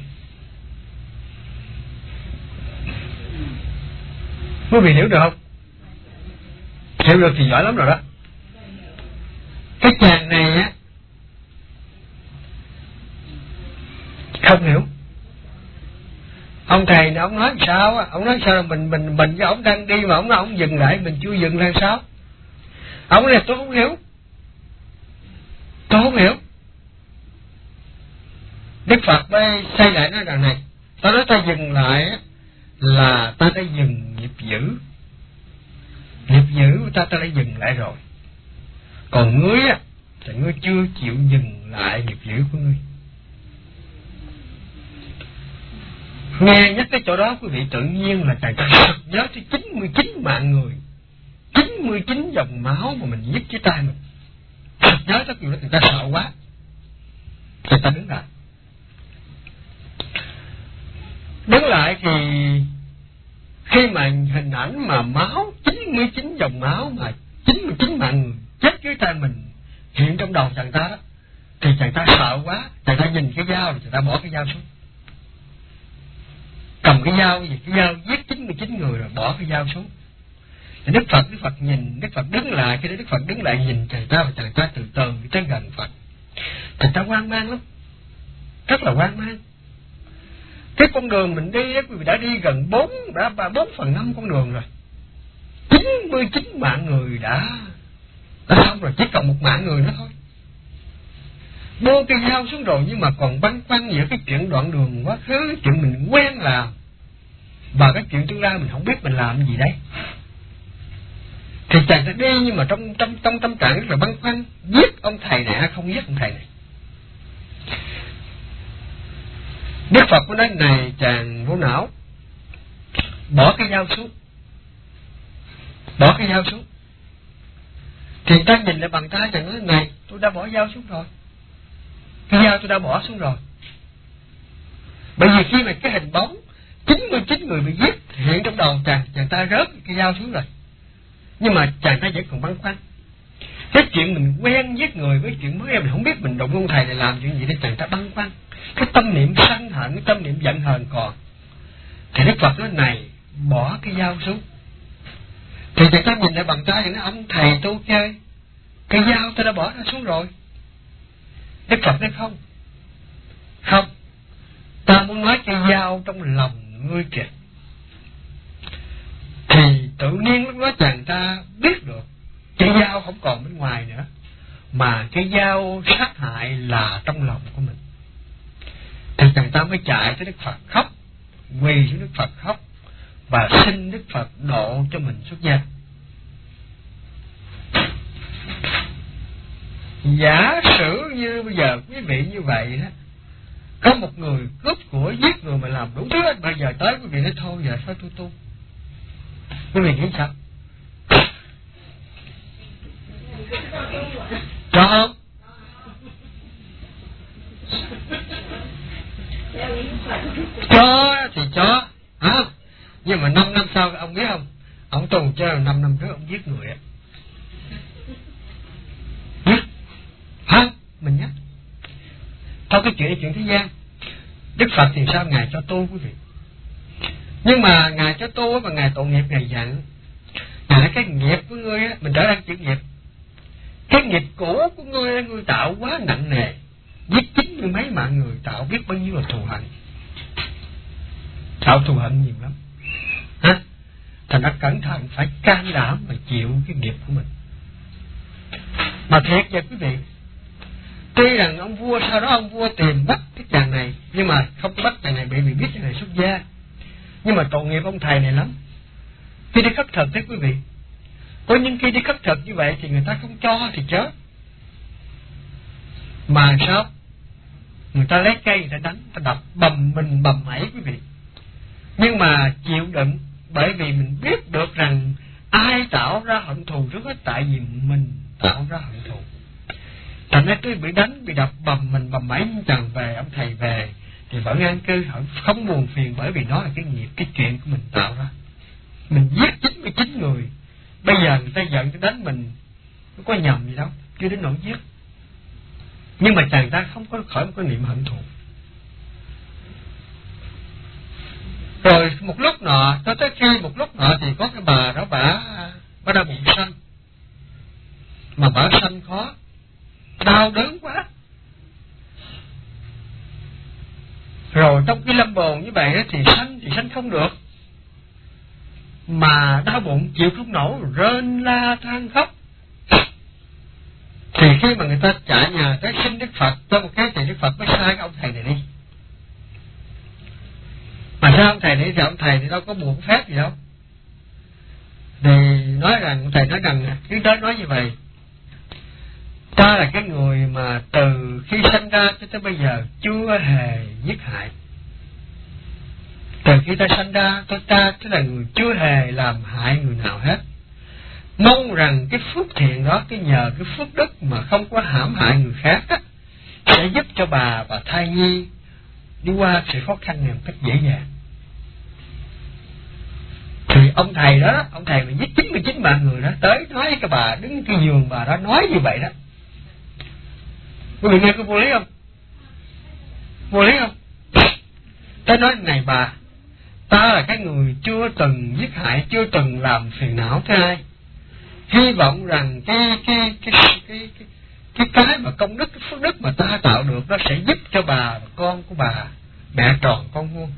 Quý vị hiểu được không? Hiểu được thì giỏi lắm rồi đó. Cái chàng này á không hiểu. Ông thầy này ông nói sao á? Ông nói sao là mình với ông đang đi mà ông nói ông dừng lại, mình chưa dừng là sao? Ông nói tôi không hiểu. Đức Phật mới xây lại nói rằng này, ta nói ta dừng lại á, là ta đã dừng nghiệp dữ của ta đã dừng lại rồi. Còn ngươi á thì ngươi chưa chịu dừng lại nghiệp dữ của ngươi. Nghe nhắc cái chỗ đó quý vị, tự nhiên là chàng ta nhớ tới 99 mạng người, 99 dòng máu mà mình giết với tay mình. Nhớ tới chuyện đó, người ta sợ quá, người ta đứng lại. Đứng lại thì khi mà hình ảnh mà máu, 99 dòng máu mà 99 mạng người chết dưới tay mình hiện trong đầu chàng ta đó, thì chàng ta sợ quá, chàng ta nhìn cái dao, chàng ta bỏ cái dao xuống, cầm cái dao giết 99 người rồi bỏ cái dao xuống. Thì Đức Phật nhìn, Đức Phật đứng lại, khi Đức Phật đứng lại nhìn chàng ta, và chàng ta từ từ đi tới gần Phật. Chàng ta hoang mang lắm, rất là hoang mang. Cái con đường mình đi đó, quý vị đã đi gần 4/5 con đường rồi. 99 mạng người đã xong rồi, chỉ còn một mạng người nữa thôi. Buông cái dao xuống rồi, nhưng mà còn băn khoăn giữa cái chuyện đoạn đường quá khứ, cái chuyện mình quen làm, và cái chuyện tương lai mình không biết mình làm gì đấy. Thì chàng ta đi, nhưng mà trong tâm trạng rất là băn khoăn, giết ông thầy này hay không giết ông thầy này. Đức Phật có nói này chàng vô não, bỏ cái dao xuống. Thì ta nhìn lại bằng tay, chàng nói này tôi đã bỏ dao xuống rồi, cái dao tôi đã bỏ xuống rồi. Bởi vì khi mà cái hình bóng 99 người bị giết hiện trong đầu chàng ta rớt cái dao xuống rồi, nhưng mà chàng ta vẫn còn băn khoăn. Cái chuyện mình quen giết người với chuyện mới em không biết mình đụng ông thầy này làm chuyện gì, để chàng ta băn khoăn. Cái tâm niệm sân hận, cái tâm niệm giận hờn còn. Thì Đức Phật nói này bỏ cái dao xuống. Thì chàng ta nhìn lại bằng tay, nói ông thầy tôi chơi, cái dao tôi đã bỏ ra xuống rồi. Đức Phật nói không, ta muốn nói cái dao trong lòng ngươi kìa. Thì tự nhiên lúc đó chàng ta biết được cái dao không còn bên ngoài nữa, mà cái dao sát hại là trong lòng của mình. Thì chàng ta mới chạy tới Đức Phật khóc, quỳ xuống Đức Phật khóc, và xin Đức Phật độ cho mình xuất gia. Giả sử như bây giờ quý vị như vậy đó, có một người cướp của, giết người mà làm đủ thứ, bây giờ tới quý vị nói thôi giờ phải tôi tu, quý vị nghĩ sao? Cho không? Cho thì cho, Nhưng mà 5 năm sau ông biết không, ông tù cho 5 năm trước ông giết người á. Hả? Mình nhắc. Thôi cái chuyện này chuyện thế gian. Đức Phật thì sao? Ngài cho tu quý vị. Nhưng mà Ngài cho tu và Ngài tội nghiệp, Ngài dặn. Ngài nói cái nghiệp của ngươi á, mình trở lại chữ nghiệp. Cái nghiệp cũ của ngươi, ngươi tạo quá nặng nề, giết 90 mấy mạng người, tạo biết bao nhiêu là thù hận. Tạo thù hận nhiều lắm. Hả? Thành ra cẩn thận, phải can đảm mà chịu cái nghiệp của mình. Mà thiệt vậy quý vị, tuy rằng ông vua sau đó ông vua tìm bắt cái chàng này, nhưng mà không bắt chàng này, bởi vì biết chàng này xuất gia. Nhưng mà tội nghiệp ông thầy này lắm. Khi đi khất thực thế quý vị, có những khi đi khất thực như vậy thì người ta không cho thì chết. Mà sao? Người ta lấy cây người ta đánh, người ta đập bầm mình bầm mẩy quý vị. Nhưng mà chịu đựng, bởi vì mình biết được rằng ai tạo ra hận thù trước hết, tại vì mình tạo ra hận thù. Thành ra tôi bị đánh, bị đập bầm mình bầm mẩy, chẳng về, ông thầy về thì vẫn an cư, không buồn phiền, bởi vì nó là cái nghiệp, cái chuyện của mình tạo ra. Mình giết 99 người, bây giờ người ta giận, người ta đánh mình, nó có nhầm gì đâu, chưa đến nỗi giết. Nhưng mà chàng ta không có khỏi một cái niệm hận thù. Rồi một lúc nọ, tới khi một lúc nọ thì có cái bà đó, bà đang bị sanh. Mà bà sanh khó, đau đớn quá. Rồi trong cái lâm bồn như vậy đó, thì sanh không được. Mà đau bụng chịu không nổi, rên la than khóc. Thì khi mà người ta trả nhà tới xin Đức Phật cho một cái, thì Đức Phật mới sai cái ông thầy này đi. Mà sao ông thầy này thì ông thầy thì đâu có buồn phép gì đâu. Thì nói rằng, ông thầy nói rằng, cái đó nói như vậy: ta là cái người mà từ khi sinh ra cho tới bây giờ chưa hề giết hại. Từ khi ta sinh ra, ta là người chưa hề làm hại người nào hết. Mong rằng cái phước thiện đó, cái nhờ cái phước đức mà không có hãm hại người khác á, sẽ giúp cho bà và thai nhi đi qua sự khó khăn này một cách dễ dàng. Thì ông thầy đó, ông thầy mà giết 99 mạng người đó, tới nói với cái bà đứng cái giường bà đó nói như vậy đó. Quý vị nghe có vô lý không? Vô lý không? Tới nói này bà, ta là cái người chưa từng giết hại, chưa từng làm phiền não tới ai. Hy vọng rằng cái mà công đức, cái phước đức mà ta tạo được nó sẽ giúp cho bà và con của bà mẹ tròn con vuông.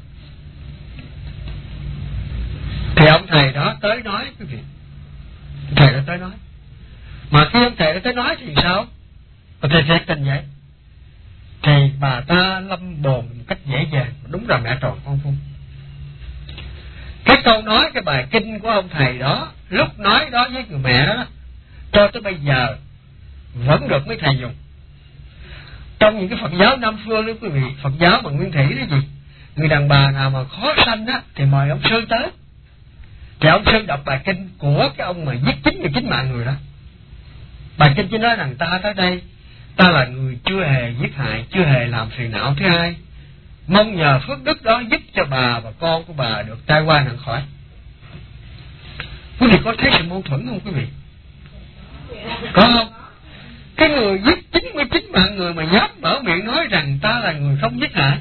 Thì ông thầy đó tới nói quý vị, ông thầy đó tới nói. Mà khi ông thầy đó tới nói thì sao? Ông thầy thiệt tình vậy. Thì bà ta lâm bồn một cách dễ dàng, đúng là mẹ tròn con vuông. Cái câu nói, cái bài kinh của ông thầy đó, lúc nói đó với người mẹ đó, cho tới bây giờ vẫn được mấy thầy dùng. Trong những cái Phật giáo Nam Phương đó quý vị, Phật giáo mà nguyên thủy đó gì, người đàn bà nào mà khó sanh á thì mời ông sư tới. Thì ông sư đọc bài kinh của cái ông mà giết 99 mạng người đó. Bài kinh chỉ nói rằng ta tới đây, ta là người chưa hề giết hại, chưa hề làm phiền não thứ hai. Mong nhờ phước đức đó giúp cho bà và con của bà được tai qua nạn khỏi. Quý vị có thấy sự mâu thuẫn không quý vị? Có không? Cái người giết 99 mạng người mà dám mở miệng nói rằng ta là người không giết hại.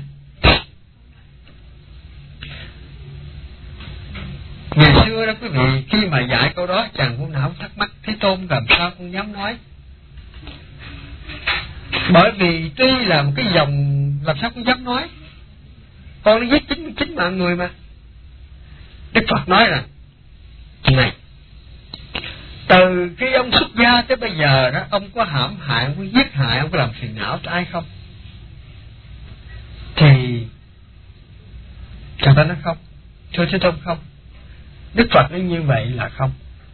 Ngày xưa đó quý vị, khi mà dạy câu đó, chàng vua nào thắc mắc Thế Tôn làm sao con dám nói. Bởi vì tuy là một cái dòng, làm sao con dám nói. Con nó giết 99 mạng người mà. Đức Phật nói rằng này, từ khi ông xuất gia tới bây giờ đó, ông có hãm hại, ông có giết hại, ông có làm phiền não cho ai không? Thì người ta nói không. Thưa Thế Tôn không. Đức Phật nói như vậy là không.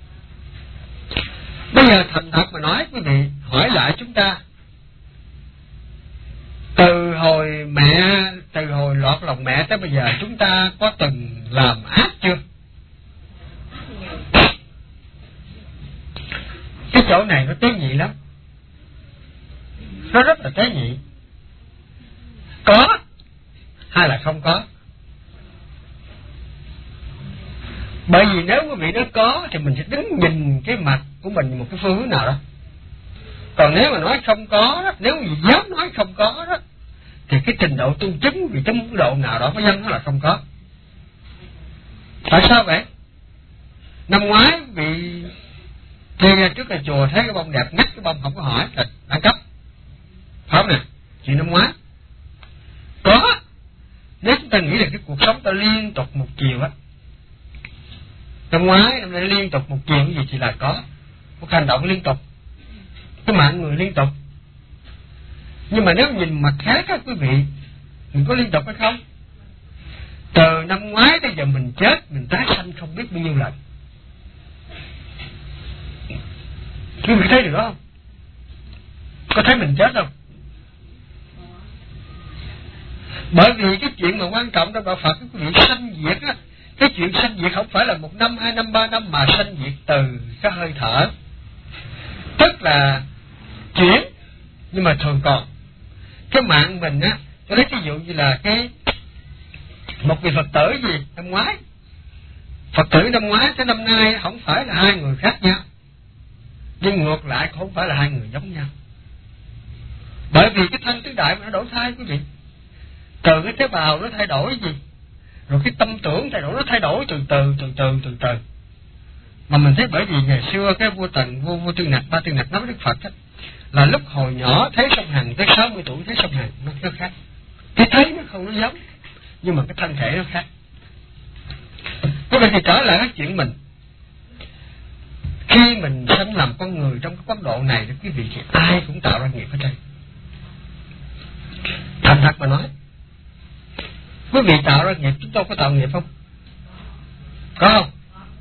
Bây giờ thành thật mà nói quý vị, hỏi lại chúng ta, từ hồi lọt lòng mẹ tới bây giờ chúng ta có từng làm ác chưa? Cái chỗ này nó tế nhị lắm. Nó rất là tế nhị. Có hay là không có? Bởi vì nếu quý vị nói có thì mình sẽ đứng nhìn cái mặt của mình một cái phương hướng nào đó. Còn nếu mà nói không có đó, nếu gì dám nói không có đó, thì cái trình độ tu chứng vì cái mức độ nào đó có dân nó là không có. Tại sao vậy? Năm ngoái vị đi ra trước là chùa thấy cái bông đẹp, ngắt cái bông không có hỏi là ăn cắp, phải không nè? Chuyện năm ngoái có. Nếu chúng ta nghĩ là cái cuộc sống ta liên tục một chiều á, năm ngoái năm nay liên tục một chiều, cái gì chỉ là có một hành động liên tục, cái mạng người liên tục. Nhưng mà nếu nhìn mặt khác á quý vị, mình có liên tục hay không? Từ năm ngoái tới giờ mình chết, mình tái sanh không biết bao nhiêu lần. Quý vị thấy được đó không? Có thấy mình chết không? Bởi vì cái chuyện mà quan trọng trong đạo Phật quý vị sanh diệt á, cái chuyện sanh diệt không phải là 1 năm, 2 năm, 3 năm, mà sanh diệt từ cái hơi thở. Tức là chuyển, nhưng mà thường còn. Cái mạng mình á, tôi lấy ví dụ như là cái một vị Phật tử gì năm ngoái, Phật tử năm ngoái tới năm nay không phải là hai người khác nhau, nhưng ngược lại cũng không phải là hai người giống nhau. Bởi vì cái thân tứ đại mà nó đổi thay quý vị. Từ cái tế bào nó thay đổi gì, rồi cái tâm tưởng thay đổi, nó thay đổi từ từ. Mà mình thấy bởi vì ngày xưa cái vua Tần, vua Tư Nặc, ba Tư Nặc nói với Đức Phật á, là lúc hồi nhỏ thấy sông Hằng, tới 60 tuổi thấy sông Hằng nó khác. Cái thấy nó không nó giống, nhưng mà cái thân thể nó khác. Thế vậy thì trở lại cái chuyện mình, khi mình sinh làm con người trong cái cấp độ này đó quý vị, thì ai cũng tạo ra nghiệp ở đây. Thành thật mà nói, quý vị tạo ra nghiệp, chúng tôi có tạo nghiệp không? Có không?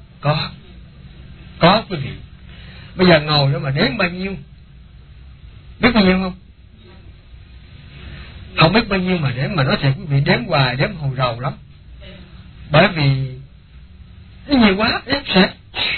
Có quý vị. Bây giờ ngồi đó mà đếm bao nhiêu, biết bao nhiêu không? Không biết bao nhiêu mà đếm, mà nói thiệt quý vị, đếm hoài đếm hồi rầu lắm. Bởi vì nó nhiều quá, đếm sẽ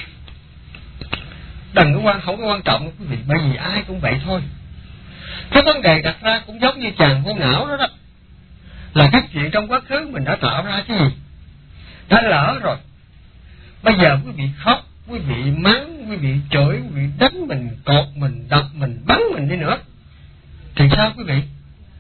đừng có không có quan trọng quý vị, bởi vì ai cũng vậy thôi. Cái vấn đề đặt ra cũng giống như chàng vô não đó, là các chuyện trong quá khứ mình đã tạo ra cái gì, đã lỡ rồi. Bây giờ quý vị khóc, quý vị mắng, quý vị chửi, quý vị đánh mình, cột mình, đập mình, bắn mình đi nữa, thì sao quý vị?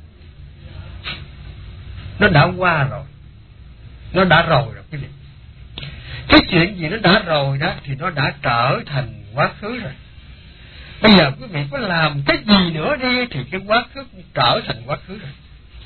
Nó đã qua rồi, nó đã rồi quý vị. Cái chuyện gì nó đã rồi đó thì nó đã trở thành quá khứ rồi. Bây giờ quý vị có làm cái gì nữa đi thì cái quá khứ cũng trở thành quá khứ rồi.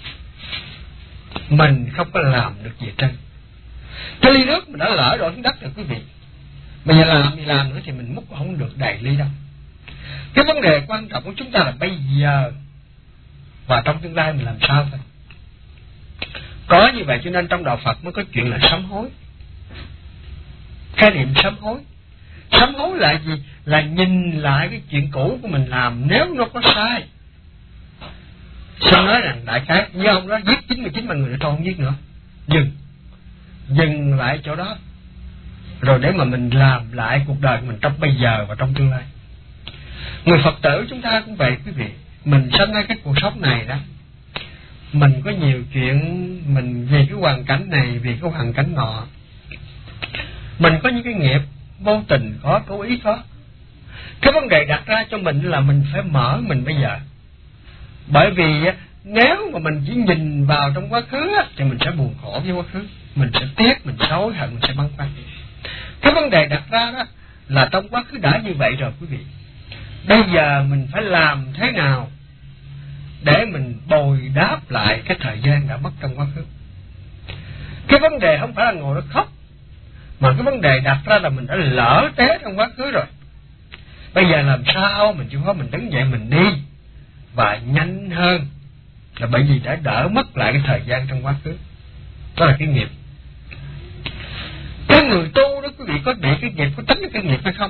Mình không có làm được gì trên. Cái ly nước mình đã lỡ đổ xuống đất rồi quý vị. Bây giờ làm nữa thì mình múc không được đầy ly đâu. Cái vấn đề quan trọng của chúng ta là bây giờ và trong tương lai mình làm sao thôi. Có như vậy cho nên trong đạo Phật mới có chuyện là sám hối. Khái niệm sám hối. Sám hối là gì? Là nhìn lại cái chuyện cũ của mình làm, nếu nó có sai. Sao nói rằng đại khái như ông đó giết 99 mà người nữa thôi không giết nữa. Dừng lại chỗ đó. Rồi để mà mình làm lại cuộc đời của mình trong bây giờ và trong tương lai. Người Phật tử chúng ta cũng vậy quý vị. Mình sinh ra cái cuộc sống này đó, mình có nhiều chuyện, mình vì cái hoàn cảnh này, vì cái hoàn cảnh nọ, mình có những cái nghiệp vô tình có, cố ý có. Cái vấn đề đặt ra cho mình là mình phải mở mình bây giờ. Bởi vì nếu mà mình chỉ nhìn vào trong quá khứ thì mình sẽ buồn khổ với quá khứ, mình sẽ tiếc, mình hối hận, mình sẽ băn khoăn. Cái vấn đề đặt ra đó là trong quá khứ đã như vậy rồi quý vị. Bây giờ mình phải làm thế nào để mình bồi đáp lại cái thời gian đã mất trong quá khứ. Cái vấn đề không phải là ngồi đó khóc, mà cái vấn đề đặt ra là mình đã lỡ té trong quá khứ rồi. Bây giờ làm sao mình chịu khó mình đứng dậy mình đi, và nhanh hơn, là bởi vì đã đỡ mất lại cái thời gian trong quá khứ. Đó là cái nghiệp. Cái người tu đó quý vị có bị cái nghiệp, có tránh cái nghiệp hay không?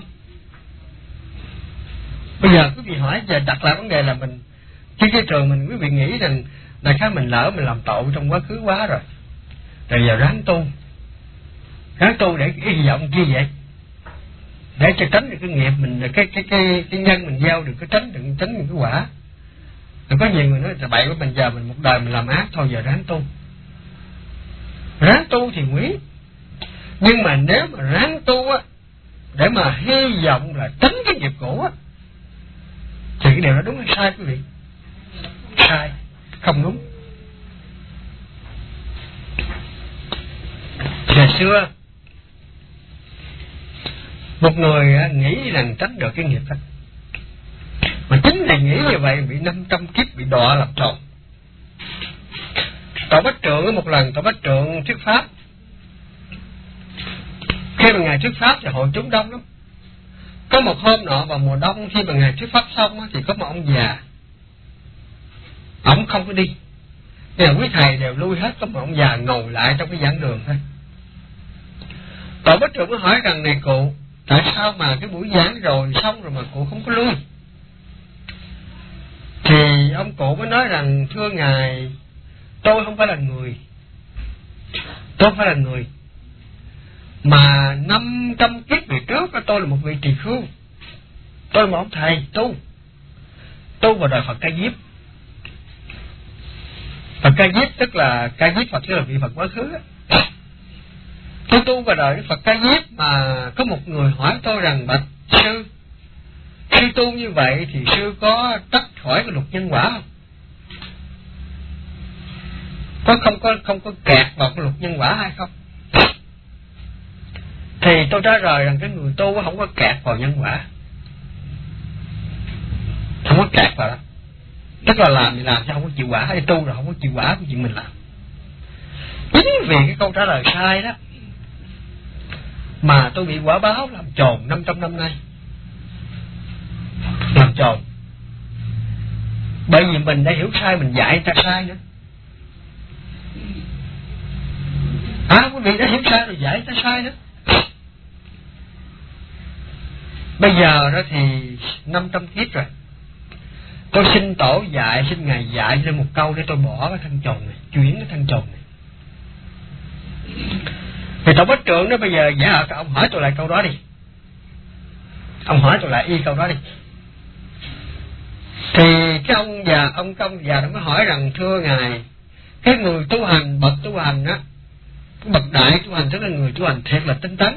Bây giờ quý vị hỏi, giờ đặt lại vấn đề là mình trên cái trường mình, quý vị nghĩ rằng đại khái mình lỡ mình làm tội trong quá khứ quá rồi, rồi giờ ráng tu để cái hy vọng chi vậy, để cho tránh được cái nghiệp mình, cái nhân mình gieo được, cái tránh được cái quả. Rồi có nhiều người nói là bậy của mình, giờ mình một đời mình làm ác thôi, giờ ráng tu thì quý. Nhưng mà nếu mà ráng tu á, để mà hy vọng là tránh cái nghiệp cũ á, thì cái điều đó đúng hay sai quý vị? Sai, không đúng. Ngày xưa một người nghĩ rằng tránh được cái nghiệp đó, mà chính vì nghĩ như vậy bị 500 kiếp bị đọa làm tròn. Tổ Bách Trượng một lần Tổ Bách Trượng thuyết pháp. Khi mà Ngài thuyết pháp thì hội chúng đông lắm. Có một hôm nọ vào mùa đông, khi mà Ngài thuyết pháp xong thì có một ông già, ổng không có đi. Nên là quý thầy đều lui hết, có một ông già ngồi lại trong cái giảng đường thôi. Tổ Bách Trượng mới hỏi rằng: này cụ, tại sao mà cái buổi giảng rồi xong rồi mà cụ không có lui? Thì ông cụ mới nói rằng: thưa Ngài, tôi không phải là người. Tôi không phải là người. Mà 500 kiếp về trước tôi là một vị tỳ khưu. Tôi là một ông thầy tu vào đời Phật Ca Diếp. Phật Ca Diếp tức là Ca Diếp Phật, tức là vị Phật quá khứ. Tôi tu vào đời Phật Ca Diếp mà có một người hỏi tôi rằng: bạch sư, khi tu như vậy thì sư có tách khỏi cái luật nhân quả không? Không có kẹt vào cái luật nhân quả hay không? Thì tôi trả lời rằng cái người tu không có kẹt vào nhân quả, không có kẹt vào đó. Tức là làm thì làm chứ không có chịu quả, hay tu rồi không có chịu quả của chuyện mình làm. Chính vì cái câu trả lời sai đó mà tôi bị quả báo làm tròn 500 năm nay. Làm tròn. Bởi vì mình đã hiểu sai, mình dạy ta sai nữa. Quý vị đã hiểu sai rồi dạy ta sai nữa. Bây giờ đó thì 500 kiếp rồi, tôi xin tổ dạy, xin Ngài dạy lên một câu để tôi bỏ cái thân tròn này, chuyển cái thân tròn này. Thì Tổ Bách Trượng đó bây giờ giả ông hỏi tôi lại câu đó đi. Ông hỏi tôi lại y câu đó đi. Thì cái ông già nó mới hỏi rằng: thưa Ngài, cái người tu hành, bậc tu hành á, bậc đại tu hành tức là người tu hành thiệt là tinh tấn,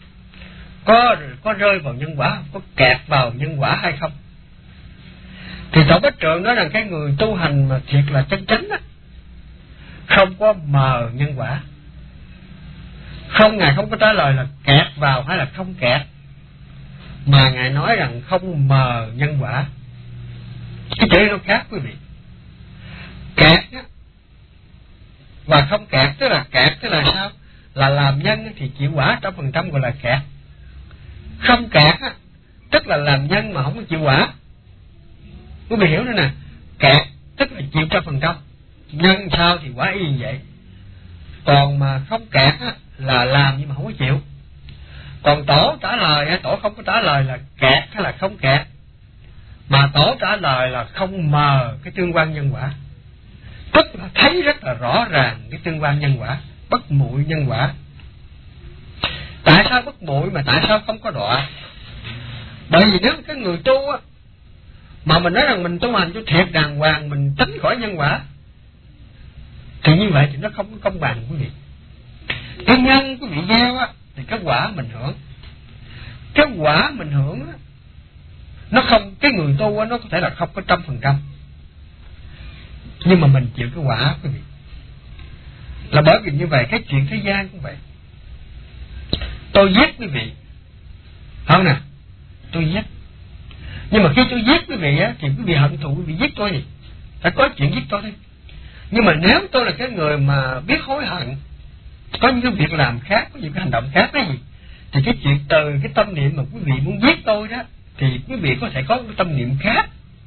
có rơi vào nhân quả, có kẹt vào nhân quả hay không? Thì Tổ Bách Trượng nói rằng cái người tu hành mà thiệt là chân chánh á, không có mờ nhân quả. Không, Ngài không có trả lời là kẹt vào hay là không kẹt, mà Ngài nói rằng không mờ nhân quả. Cái chữ nó khác quý vị. Kẹt á và không kẹt tức là sao? Là làm nhân thì chịu quả 100% gọi là kẹt. Không kẹt á tức là làm nhân mà không có chịu quả. Quý vị hiểu nữa nè. Kẹt tức là chịu 100%, nhân sao thì quả y như vậy. Còn mà không kẹt á là làm nhưng mà không có chịu. Còn tổ trả lời, tổ không có trả lời là kẹt hay là không kẹt, mà tổ trả lời là không mờ cái tương quan nhân quả. Tức là thấy rất là rõ ràng cái tương quan nhân quả, bất muội nhân quả. Tại sao bất muội mà tại sao không có đọa? Bởi vì nếu cái người tu á mà mình nói rằng mình tu hành cho thiệt đàng hoàng, mình tránh khỏi nhân quả, thì như vậy thì nó không có công bằng quý vị. Cái nhân quý vị gieo á thì cái quả mình hưởng. Cái quả mình hưởng á, nó không, cái người tu á nó có thể là không có 100%, nhưng mà mình chịu cái quả quý vị. Là bởi vì như vậy cái chuyện thế gian cũng vậy. Tôi giết quý vị, không nè, tôi giết. Nhưng mà khi tôi giết quý vị á thì quý vị hận thù quý vị giết tôi gì, phải có chuyện giết tôi thôi. Nhưng mà nếu tôi là cái người mà biết hối hận, có những cái việc làm khác, có những cái hành động khác đó gì, thì cái chuyện từ cái tâm niệm mà quý vị muốn giết tôi đó, thì quý vị có thể có cái tâm niệm khác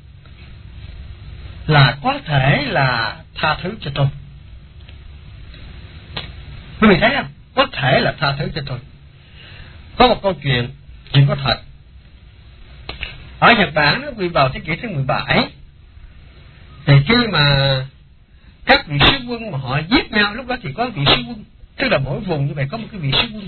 là có thể là tha thứ cho tôi. Quý vị thấy không? Có thể là tha thứ cho tôi. Có một câu chuyện có thật. Ở Nhật Bản nó quy vào thế kỷ thứ 17, thì khi mà các vị sứ quân mà họ giết nhau, lúc đó thì có vị sứ quân, tức là mỗi vùng như vậy có một cái vị sứ quân.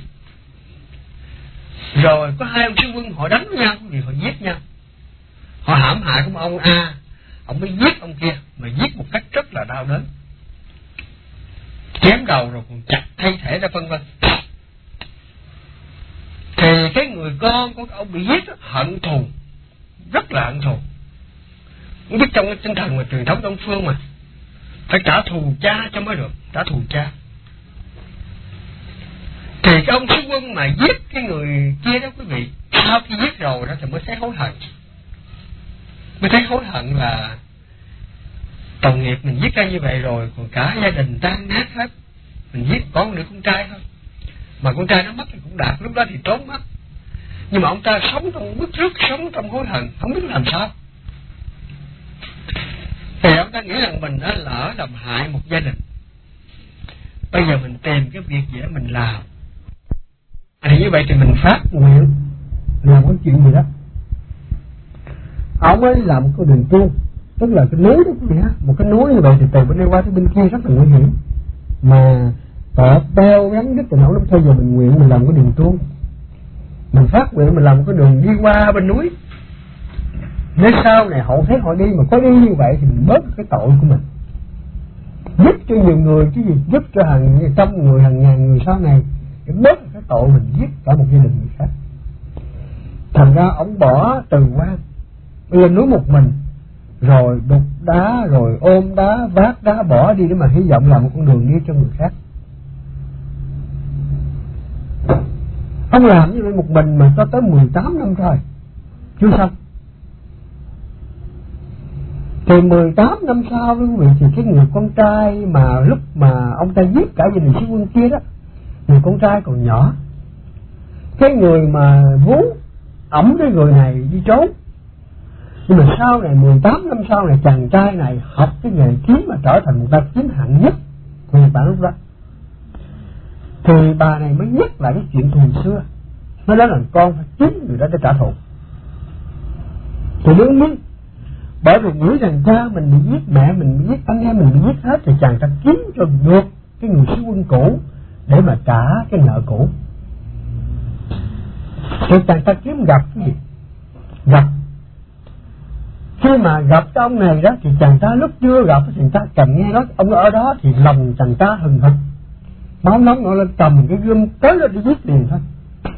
Rồi có hai ông sứ quân họ đánh nhau, vì họ giết nhau, họ hãm hại của ông A, ông mới giết ông kia, mà giết một cách rất là đau đớn, chém đầu rồi còn chặt thay thể ra vân vân. cái người con của ông bị giết hận thù, rất là hận thù. Không biết trong cái tinh thần mà truyền thống Đông phương mà phải trả thù cha cho mới được, trả thù cha. Thì cái ông sứ quân mà giết cái người kia đó quý vị, sau khi giết rồi đó thì mới thấy hối hận. Mới thấy hối hận là tội nghiệp mình giết ra như vậy rồi, còn cả gia đình tan nát hết. Mình giết con đứa con trai thôi, mà con trai nó mất thì cũng đạt, lúc đó thì trốn mất. Nhưng mà ông ta sống trong bức rứt, sống trong hối hận, không biết làm sao. Thì ông ta nghĩ rằng mình đã lỡ làm hại một gia đình, bây giờ mình tìm cái việc gì đó mình làm. Thì như vậy thì mình phát nguyện làm cái chuyện gì đó. Ông ấy làm một cái đường chuông, tức là cái núi đó quý vị, một cái núi như vậy thì từ bên đây qua tới bên kia rất là nguy hiểm, mà tọt beo gắn đứt từ nổ lắm. Thôi giờ mình nguyện mình làm cái đường chuông, mình phát nguyện mình làm một cái đường đi qua bên núi, nếu sau này họ thấy họ đi mà có đi như vậy thì mình bớt cái tội của mình, giúp cho nhiều người cái gì, giúp cho hàng trăm người, hàng ngàn người sau này, để bớt cái tội mình giết cả một gia đình người khác. Thành ra ông bỏ Từ Quan lên núi một mình, rồi đục đá, rồi ôm đá, vác đá bỏ đi để mà hy vọng làm một con đường đi cho người khác. Ông làm như vậy một mình mà cho tới 18 năm rồi chưa xong. Thì 18 năm sau quý vị, thì cái người con trai mà lúc mà ông ta giết cả gia đình sứ quân kia đó, người con trai còn nhỏ. Cái người mà vú ẵm cái người này đi trốn. Nhưng mà sau này 18 năm sau này, chàng trai này học cái nghề kiếm mà trở thành một tay kiếm hạng nhất của Nhật Bản lúc đó. Thì bà này mới nhắc lại cái chuyện thù xưa, nó nói là con phải kiếm người đó để trả thù. Thì đương nhiên bởi vì nghĩ rằng cha mình bị giết, mẹ mình bị giết, anh em mình bị giết hết, thì chàng ta kiếm cho được cái người sứ quân cũ để mà trả cái nợ cũ. Thì chàng ta kiếm gặp cái gì? Gặp. Khi mà gặp cái ông này đó thì chàng ta lúc chưa gặp thì chàng ta cầm nghe nói ông ở đó thì lòng chàng ta hừng hực, máu nóng nổi lên, cầm cái gươm tới đó đi giết liền thôi.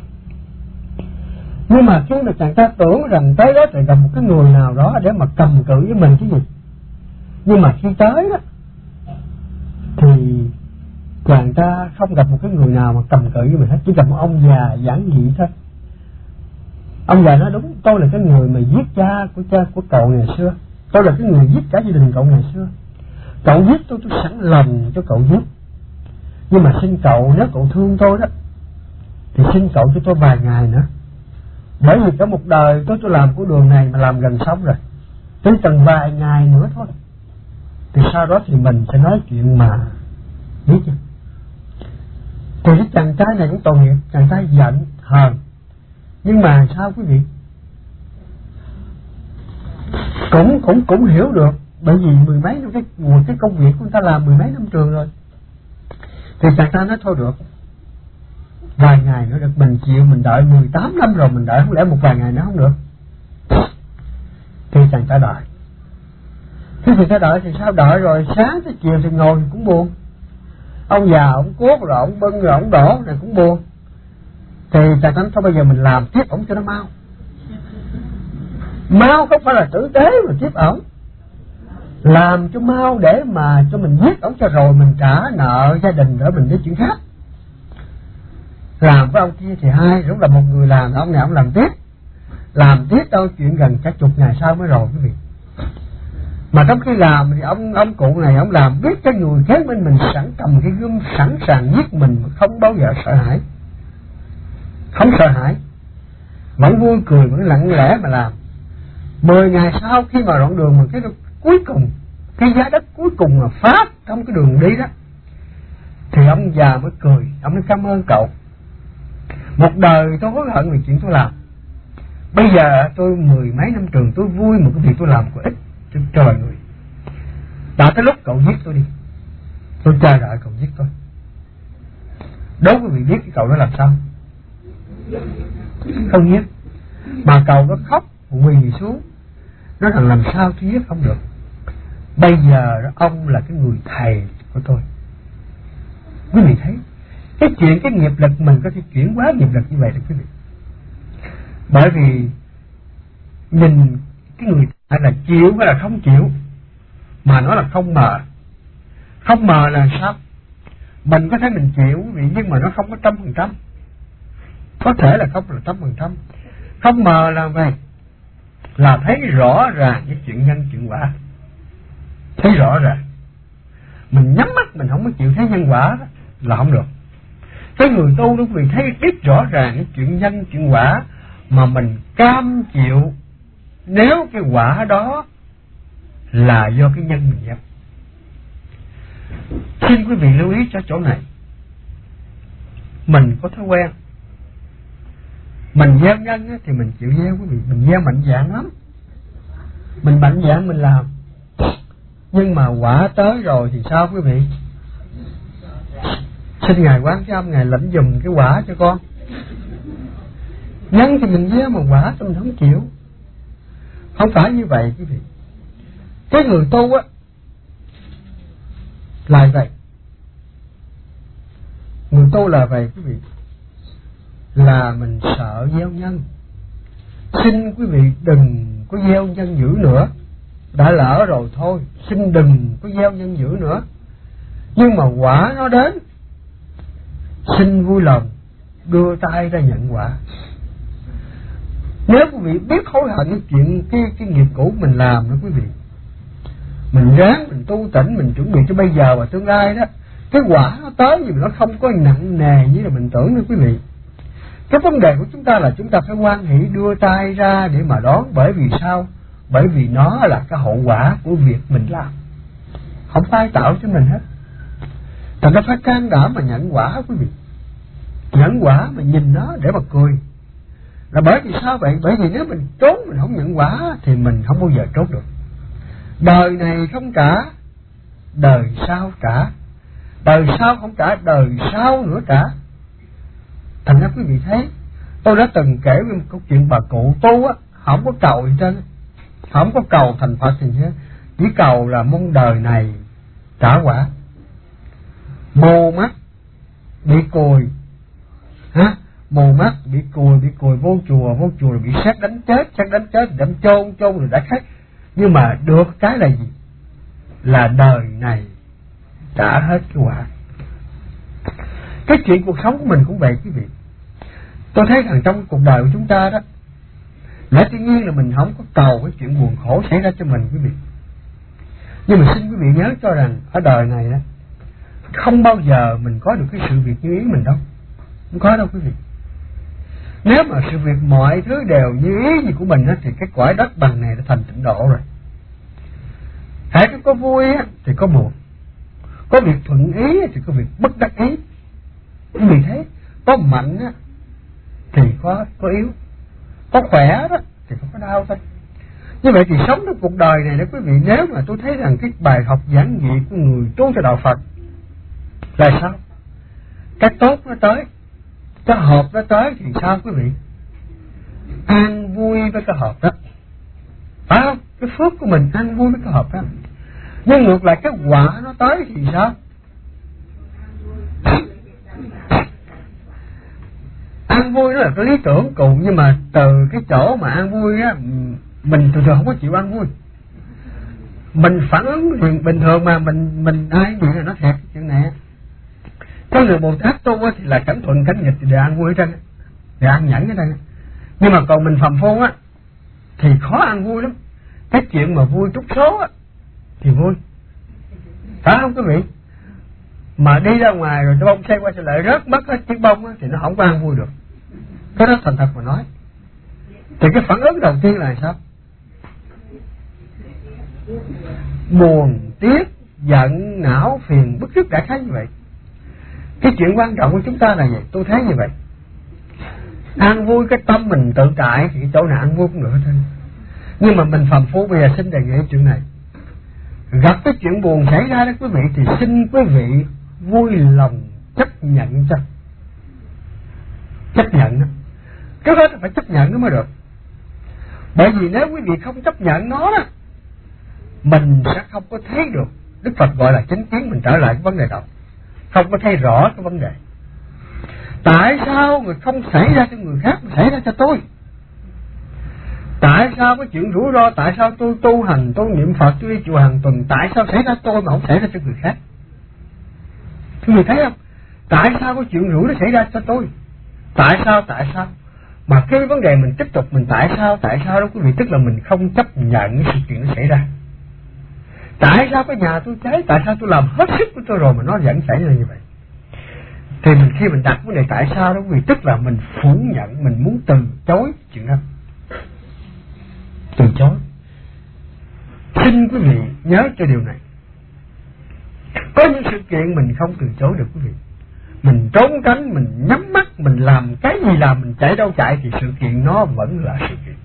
Nhưng mà khi mà chàng ta tưởng rằng tới đó thì gặp một cái người nào đó để mà cầm cự với mình cái gì, nhưng mà khi tới đó thì chàng ta không gặp một cái người nào mà cầm cự với mình hết, chỉ gặp một ông già giản dị thôi. Ông già nói đúng, tôi là cái người mà giết cha của cậu ngày xưa, tôi là cái người giết cả gia đình cậu ngày xưa. Cậu giết tôi sẵn lòng cho cậu giết, nhưng mà xin cậu nếu cậu thương tôi đó thì xin cậu cho tôi vài ngày nữa, bởi vì cả một đời tôi làm của đường này mà làm gần xong rồi, chỉ cần vài ngày nữa thôi, thì sau đó thì mình sẽ nói chuyện mà, biết chưa? Thì cái chàng trai này cũng tội nghiệp, chàng trai giận hờn. Nhưng mà sao quý vị, cũng hiểu được, bởi vì mười mấy năm cái công việc của người ta làm mười mấy năm trường rồi. Thì chàng ta nói thôi được, vài ngày nữa được, mình chịu, mình đợi 18 năm rồi, mình đợi không lẽ một vài ngày nữa không được. Thì chàng ta đợi. Khi người ta đợi thì sao, đợi rồi sáng tới chiều thì ngồi cũng buồn. Ông già ông cuốc rồi ông bưng rồi ông đổ này cũng buồn. Thì chàng ta nói thôi bây giờ mình làm tiếp ổng cho nó mau. Mau không phải là tử tế mà tiếp ổng, làm cho mau để mà cho mình giết ổng cho rồi mình trả nợ gia đình để mình đi chuyện khác. Làm với ông kia thì hai, lúc là một người làm, ông này ông làm tiếp đâu chuyện gần cả chục ngày sau mới rồi quý vị. Mà trong khi làm thì ông cụ này ông làm biết cho người khác bên mình sẵn cầm cái gươm sẵn sàng giết mình, không bao giờ sợ hãi, không sợ hãi, vẫn vui cười, vẫn lặng lẽ mà làm. 10 ngày sau khi mà đoạn đường mà cái cuối cùng, cái giá đất cuối cùng mà phát trong cái đường đi đó, thì ông già mới cười, ông mới cảm ơn cậu. Một đời tôi hối hận vì chuyện tôi làm, bây giờ tôi mười mấy năm trường tôi vui một cái việc tôi làm có ích cho trời người. Đã tới lúc cậu giết tôi đi, tôi chờ đợi cậu giết tôi. Đố quý vị biết cái cậu đó làm sao? Không giết, mà cậu nó khóc quỳ xuống, nói rằng làm sao tôi giết không được. Bây giờ đó, ông là cái người thầy của tôi. Quý vị thấy cái chuyện cái nghiệp lực mình có thể chuyển hóa nghiệp lực như vậy được quý vị. Bởi vì nhìn cái người ta là chịu hay là không chịu, mà nó là không mờ. Không mờ là sao? Mình có thể mình chịu quý vị, nhưng mà nó không có 100%. Có thể là không là 100%. Không mờ là vậy, là thấy rõ ràng cái chuyện nhân chuyện quả. Thấy rõ ràng. Mình nhắm mắt mình không có chịu thấy nhân quả đó, là không được. Cái người tu đúng vì thấy biết rõ ràng cái chuyện nhân chuyện quả, mà mình cam chịu nếu cái quả đó là do cái nhân mình gieo. Xin quý vị lưu ý cho chỗ này. Mình có thói quen mình gieo nhân thì mình chịu gieo quý vị. Mình gieo mạnh dạn lắm, mình mạnh dạn mình làm. Nhưng mà quả tới rồi thì sao quý vị? Xin Ngài Quán Thế Âm Ngài lãnh dùm cái quả cho con. Nhân thì mình gieo, mà quả thì mình không chịu. Không phải như vậy quý vị. Cái người tu á là vậy. Người tu là vậy quý vị, là mình sợ gieo nhân. Xin quý vị đừng có gieo nhân dữ nữa. Đã lỡ rồi thôi, xin đừng có gieo nhân dữ nữa. Nhưng mà quả nó đến, xin vui lòng đưa tay ra nhận quả. Nếu quý vị biết hối hận cái chuyện cái nghiệp cũ mình làm đó quý vị, mình ráng mình tu tỉnh, mình chuẩn bị cho bây giờ và tương lai đó, cái quả nó tới nhưng mà nó không có nặng nề như là mình tưởng nữa quý vị. Cái vấn đề của chúng ta là chúng ta phải hoan hỷ đưa tay ra để mà đón. Bởi vì sao? Bởi vì nó là cái hậu quả của việc mình làm, không phải tạo cho mình hết. Thành ra phải can đảm mà nhận quả quý vị. Nhận quả mà nhìn nó để mà cười. Là bởi vì sao vậy? Bởi vì nếu mình trốn, mình không nhận quả thì mình không bao giờ trốn được. Đời này không trả, đời sau trả. Đời sau không trả, đời sau nữa trả. Thành ra quý vị thấy, tôi đã từng kể với một câu chuyện bà cụ tu á, không có cầu gì trên, không có cầu thành Phật gì hết, chỉ cầu là mong đời này trả quả. Mù mắt bị cùi, mù mắt bị cùi vô chùa rồi bị sét đánh chết đâm chôn rồi đã khác. Nhưng mà được cái là gì? Là đời này trả hết cái quả. Cái chuyện cuộc sống của mình cũng vậy quý vị. Tôi thấy rằng trong cuộc đời của chúng ta đó, lẽ tự nhiên là mình không có cầu cái chuyện buồn khổ xảy ra cho mình quý vị. Nhưng mà xin quý vị nhớ cho rằng ở đời này đó, không bao giờ mình có được cái sự việc như ý mình đâu. Không có đâu quý vị. Nếu mà sự việc mọi thứ đều như ý gì của mình đó, thì cái cõi đất bằng này đã thành tịnh độ rồi. Hãy có vui thì có buồn, có việc thuận ý thì có việc bất đắc ý. Quý vị thấy, có mạnh thì có yếu, có khỏe đó thì có đau thôi. Như vậy thì sống trong cuộc đời này đó quý vị, nếu mà tôi thấy rằng cái bài học giảng dị của người tu cho đạo Phật là sao? Cái tốt nó tới, cái hợp nó tới thì sao quý vị? An vui với cái hợp đó, phải không? Cái phước của mình an vui với cái hợp đó. Nhưng ngược lại cái quả nó tới thì sao? An vui nó là cái lý tưởng cụ, nhưng mà từ cái chỗ mà an vui á, mình thường thường không có chịu an vui. Mình phản ứng bình thường mà mình ai nghĩ là nó thiệt chuyện này. Có người Bồ Tát tu thì là cảnh thuận cảnh nghịch thì đều an vui hết trơn, đều an nhẫn hết trơn. Nhưng mà còn mình phàm phu á thì khó an vui lắm. Cái chuyện mà vui trút số á thì vui, phải không quý vị? Mà đi ra ngoài rồi bông xe qua xe lại rớt mất hết chiếc bông á, thì nó không có an vui được. Cái đó thành thật mà nói. Thì cái phản ứng đầu tiên là sao? Buồn, tiếc, giận, não, phiền, bức rứt, đại khái như vậy. Cái chuyện quan trọng của chúng ta là vậy, tôi thấy như vậy. An vui cái tâm mình tự tại thì cái chỗ nào an vui cũng được hết. Nhưng mà mình phàm phu bây giờ xin đề nghị chuyện này. Gặp cái chuyện buồn xảy ra đó quý vị, thì xin quý vị vui lòng chấp nhận cho. Chấp nhận đó. Cái đó phải chấp nhận nó mới được. Bởi vì nếu quý vị không chấp nhận nó đó, mình sẽ không có thấy được. Đức Phật gọi là chánh kiến, mình trở lại cái vấn đề đó, không có thấy rõ cái vấn đề. Tại sao người không xảy ra cho người khác mà xảy ra cho tôi? sao có chuyện rủi ro, tại sao tôi tu hành, tôi niệm Phật, tôi đi chùa hàng tuần, tại sao xảy ra tôi mà không xảy ra cho người khác? Quý vị thấy không? Tại sao có chuyện rủi nó xảy ra cho tôi? Tại sao? Mà cái vấn đề mình tiếp tục mình tại sao đó quý vị, tức là mình không chấp nhận sự chuyện nó xảy ra. Tại sao cái nhà tôi cháy, tại sao tôi làm hết sức của tôi rồi mà nó vẫn xảy ra như vậy? Thì khi mình đặt vấn đề tại sao đó quý vị, tức là mình phủ nhận, mình muốn từ chối chuyện đó. Từ chối. Xin quý vị nhớ cho điều này. Có những sự kiện mình không từ chối được quý vị. Mình trốn tránh, mình nhắm mắt, mình làm cái gì làm, mình chạy đâu chạy thì sự kiện nó vẫn là sự kiện.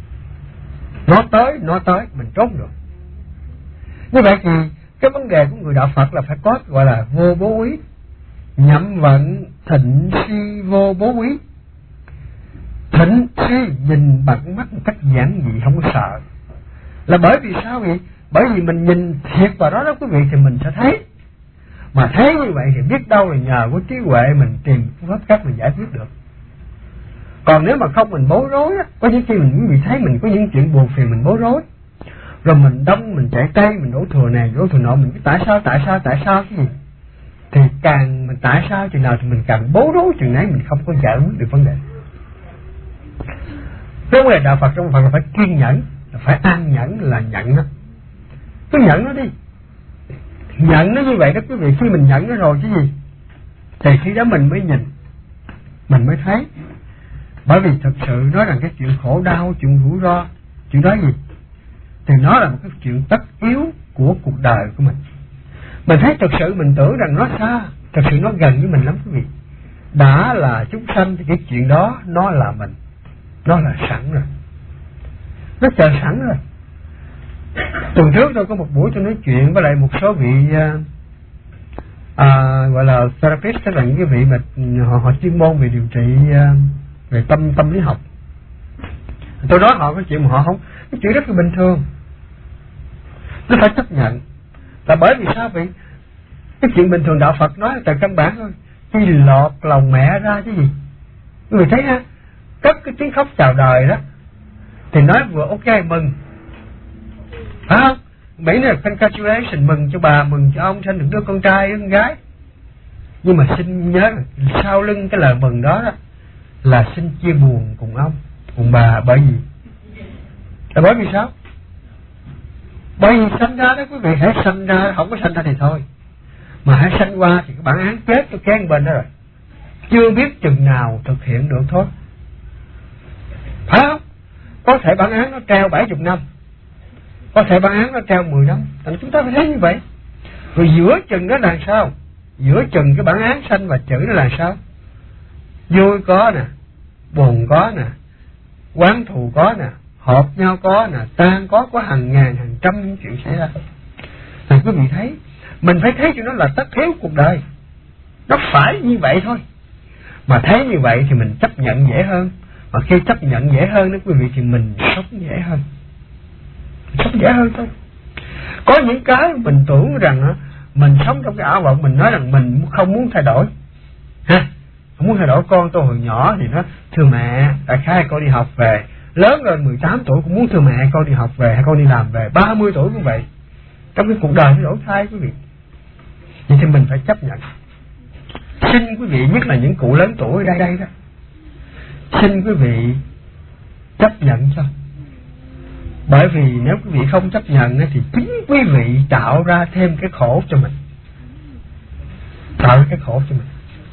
Nó tới, mình trốn được. Như vậy thì cái vấn đề của người đạo Phật là phải có gọi là vô bố quý. Nhậm vận thịnh si vô bố quý. Thịnh si nhìn bằng mắt một cách giản dị, không có sợ. Là bởi vì sao vậy? Bởi vì mình nhìn thiệt vào đó đó quý vị thì mình sẽ thấy. Mà thấy như vậy thì biết đâu là nhờ có trí huệ mình tìm phương pháp khác mình giải quyết được. Còn nếu mà không mình bối rối á, có những khi mình quý vị thấy mình có những chuyện buồn phiền mình bối rối. Rồi mình đông, mình chạy tay, mình đổ thừa này, đổ thừa nọ, mình cứ tại sao cái gì? Thì càng mình tại sao chừng nào thì mình càng bối rối chừng nấy, mình không có giải quyết được vấn đề. Cái vấn đề đạo Phật trong Phật là phải kiên nhẫn, là phải an nhẫn, là nhận nó. Cứ nhận nó đi. Nhận nó như vậy đó quý vị, khi mình nhận nó rồi chứ gì? Thì khi đó mình mới nhìn, mình mới thấy. Bởi vì thật sự nói rằng cái chuyện khổ đau, chuyện rủi ro, chuyện đó gì? Thì nó là một cái chuyện tất yếu của cuộc đời của mình. Mình thấy thật sự mình tưởng rằng nó xa, thật sự nó gần với mình lắm quý vị. Đã là chúng sanh thì cái chuyện đó nó là mình, nó là sẵn rồi, nó chờ sẵn rồi. Tuần trước tôi có một buổi tôi nói chuyện với lại một số vị gọi là therapist, tức là những cái vị mà họ chuyên môn về điều trị về tâm lý học. Tôi nói họ cái chuyện mà họ không, cái chuyện rất là bình thường, nó phải chấp nhận. Là bởi vì sao vậy? Cái chuyện bình thường đạo Phật nói là từ căn bản thôi. Khi lọt lòng mẹ ra chứ gì? Người thấy ha, cất cái tiếng khóc chào đời đó thì nói vừa ok mừng, phải không? Mỹ này congratulations, mừng cho bà, mừng cho ông sinh được đứa con trai con gái. Nhưng mà xin nhớ là sau lưng cái lời mừng đó, là xin chia buồn cùng ông, cùng bà. Bởi vì là bởi vì sao? Bởi vì sanh ra đó quý vị, hãy sanh ra, không có sanh ra thì thôi, mà hãy sanh qua thì cái bản án chết tôi kén bên đó rồi, chưa biết chừng nào thực hiện được thôi, phải không? Có thể bản án nó treo 70 năm, có thể bản án nó treo 10 năm, thành chúng ta phải thấy như vậy. Rồi giữa chừng đó là sao? Giữa chừng cái bản án sanh và chữ nó là sao? Vui có nè, buồn có nè, oán thù có nè, hợp nhau có nè, tan có hàng ngàn hàng trăm những chuyện xảy ra. Thì quý vị thấy, mình phải thấy cho nó là tất yếu cuộc đời, nó phải như vậy thôi. Mà thấy như vậy thì mình chấp nhận dễ hơn. Mà khi chấp nhận dễ hơn đó quý vị thì mình sống dễ hơn, sống dễ hơn thôi. Có những cái mình tưởng rằng mình sống trong cái ảo vọng, mình nói rằng mình không muốn thay đổi ha, không muốn thay đổi. Con tôi hồi nhỏ thì nó thưa mẹ, đại khái con đi học về, lớn rồi 18 tuổi cũng muốn thưa mẹ con đi học về hay con đi làm về, 30 tuổi cũng vậy. Trong cái cuộc đời nó đổi thay quý vị. Vậy thì mình phải chấp nhận. Xin quý vị, nhất là những cụ lớn tuổi ở đây đó, xin quý vị chấp nhận cho. Bởi vì nếu quý vị không chấp nhận thì chính quý vị tạo ra thêm cái khổ cho mình, tạo ra cái khổ cho mình.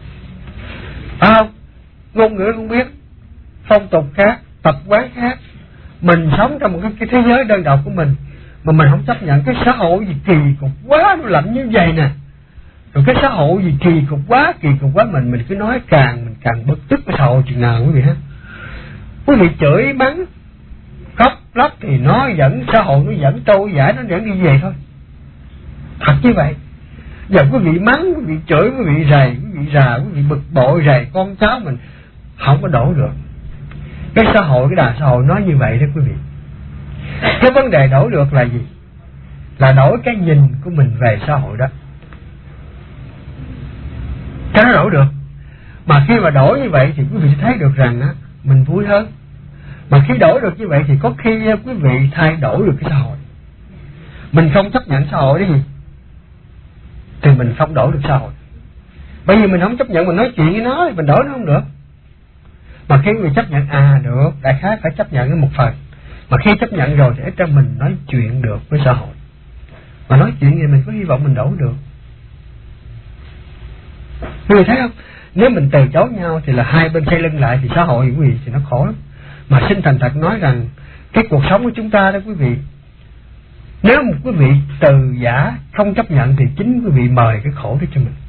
Ngôn ngữ không biết, phong tục khác, tập quán khác, mình sống trong một cái thế giới đơn độc của mình mà mình không chấp nhận. Cái xã hội gì kỳ cục quá, nó lạnh như vậy nè, rồi cái xã hội gì kỳ cục quá, mình cứ nói mình càng bực tức cái xã hội chừng nào quý vị ha. Quý vị chửi mắng khóc lóc thì nó dẫn xã hội, nó dẫn trôi giải, nó dẫn đi về thôi, thật như vậy. Giờ quý vị mắng, quý vị chửi, quý vị rầy, quý vị già, quý vị bực bội rầy con cháu mình, không có đổi được. Cái xã hội, cái đà xã hội nói như vậy đó quý vị. Cái vấn đề đổi được là gì? Là đổi cái nhìn của mình về xã hội đó, cái nó đổi được. Mà khi mà đổi như vậy thì quý vị thấy được rằng mình vui hơn. Mà khi đổi được như vậy thì có khi quý vị thay đổi được cái xã hội. Mình không chấp nhận xã hội đấy gì thì mình không đổi được xã hội. Bởi vì mình không chấp nhận, mình nói chuyện với nó thì mình đổi nó không được. Mà khi mình chấp nhận được, đại khái phải chấp nhận cái một phần. Mà khi chấp nhận rồi thì ít ra mình nói chuyện được với xã hội. Mà nói chuyện thì mình có hy vọng mình đổi được. Quý vị thấy không? Nếu mình từ chối nhau thì là hai bên xây lưng lại thì xã hội quý vị thì nó khổ lắm. Mà xin thành thật nói rằng cái cuộc sống của chúng ta đó quý vị, nếu một quý vị từ giả không chấp nhận thì chính quý vị mời cái khổ đó cho mình,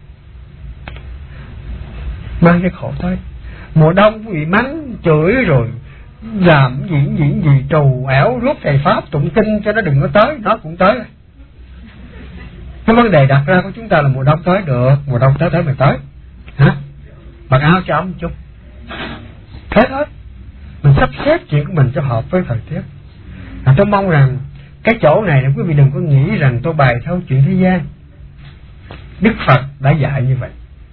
mang cái khổ tới. Mùa đông quý vị mắng chửi rồi làm gì trù ẻo rút thầy pháp tụng kinh cho nó đừng có tới, nó cũng tới. Cái vấn đề đặt ra của chúng ta là mùa đông tới được, mùa đông tới mày tới hả, mặc áo cho ấm chút, thế thôi. Mình sắp xếp chuyện của mình cho hợp với thời tiết. Tôi mong rằng cái chỗ này quý vị đừng có nghĩ rằng tôi bày thâu chuyện thế gian. Đức Phật đã dạy như vậy.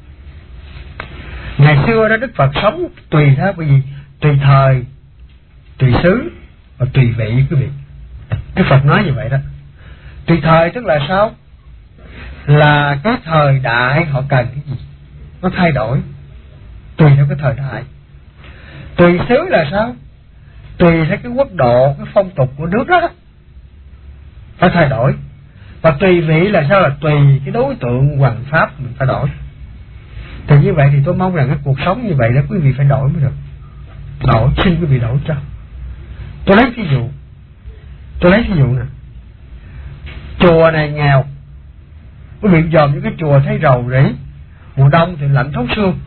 Ngày xưa đó Đức Phật sống tùy theo bởi vì tùy thời, tùy xứ và tùy vị quý vị. Đức Phật nói như vậy đó. Tùy thời tức là sao? Là cái thời đại họ cần cái gì nó thay đổi tùy theo cái thời đại. Tùy xứ là sao? Tùy theo cái quốc độ, cái phong tục của nước đó phải thay đổi. Và tùy vị là sao? Là tùy cái đối tượng hoằng pháp mình phải đổi. Thì như vậy thì tôi mong rằng cái cuộc sống như vậy đó quý vị phải đổi mới được. Đổi, xin quý vị đổi cho. Tôi lấy ví dụ nè. Chùa này nghèo, quý vị dòm những cái chùa thấy rầu rĩ, mùa đông thì lạnh thấu xương.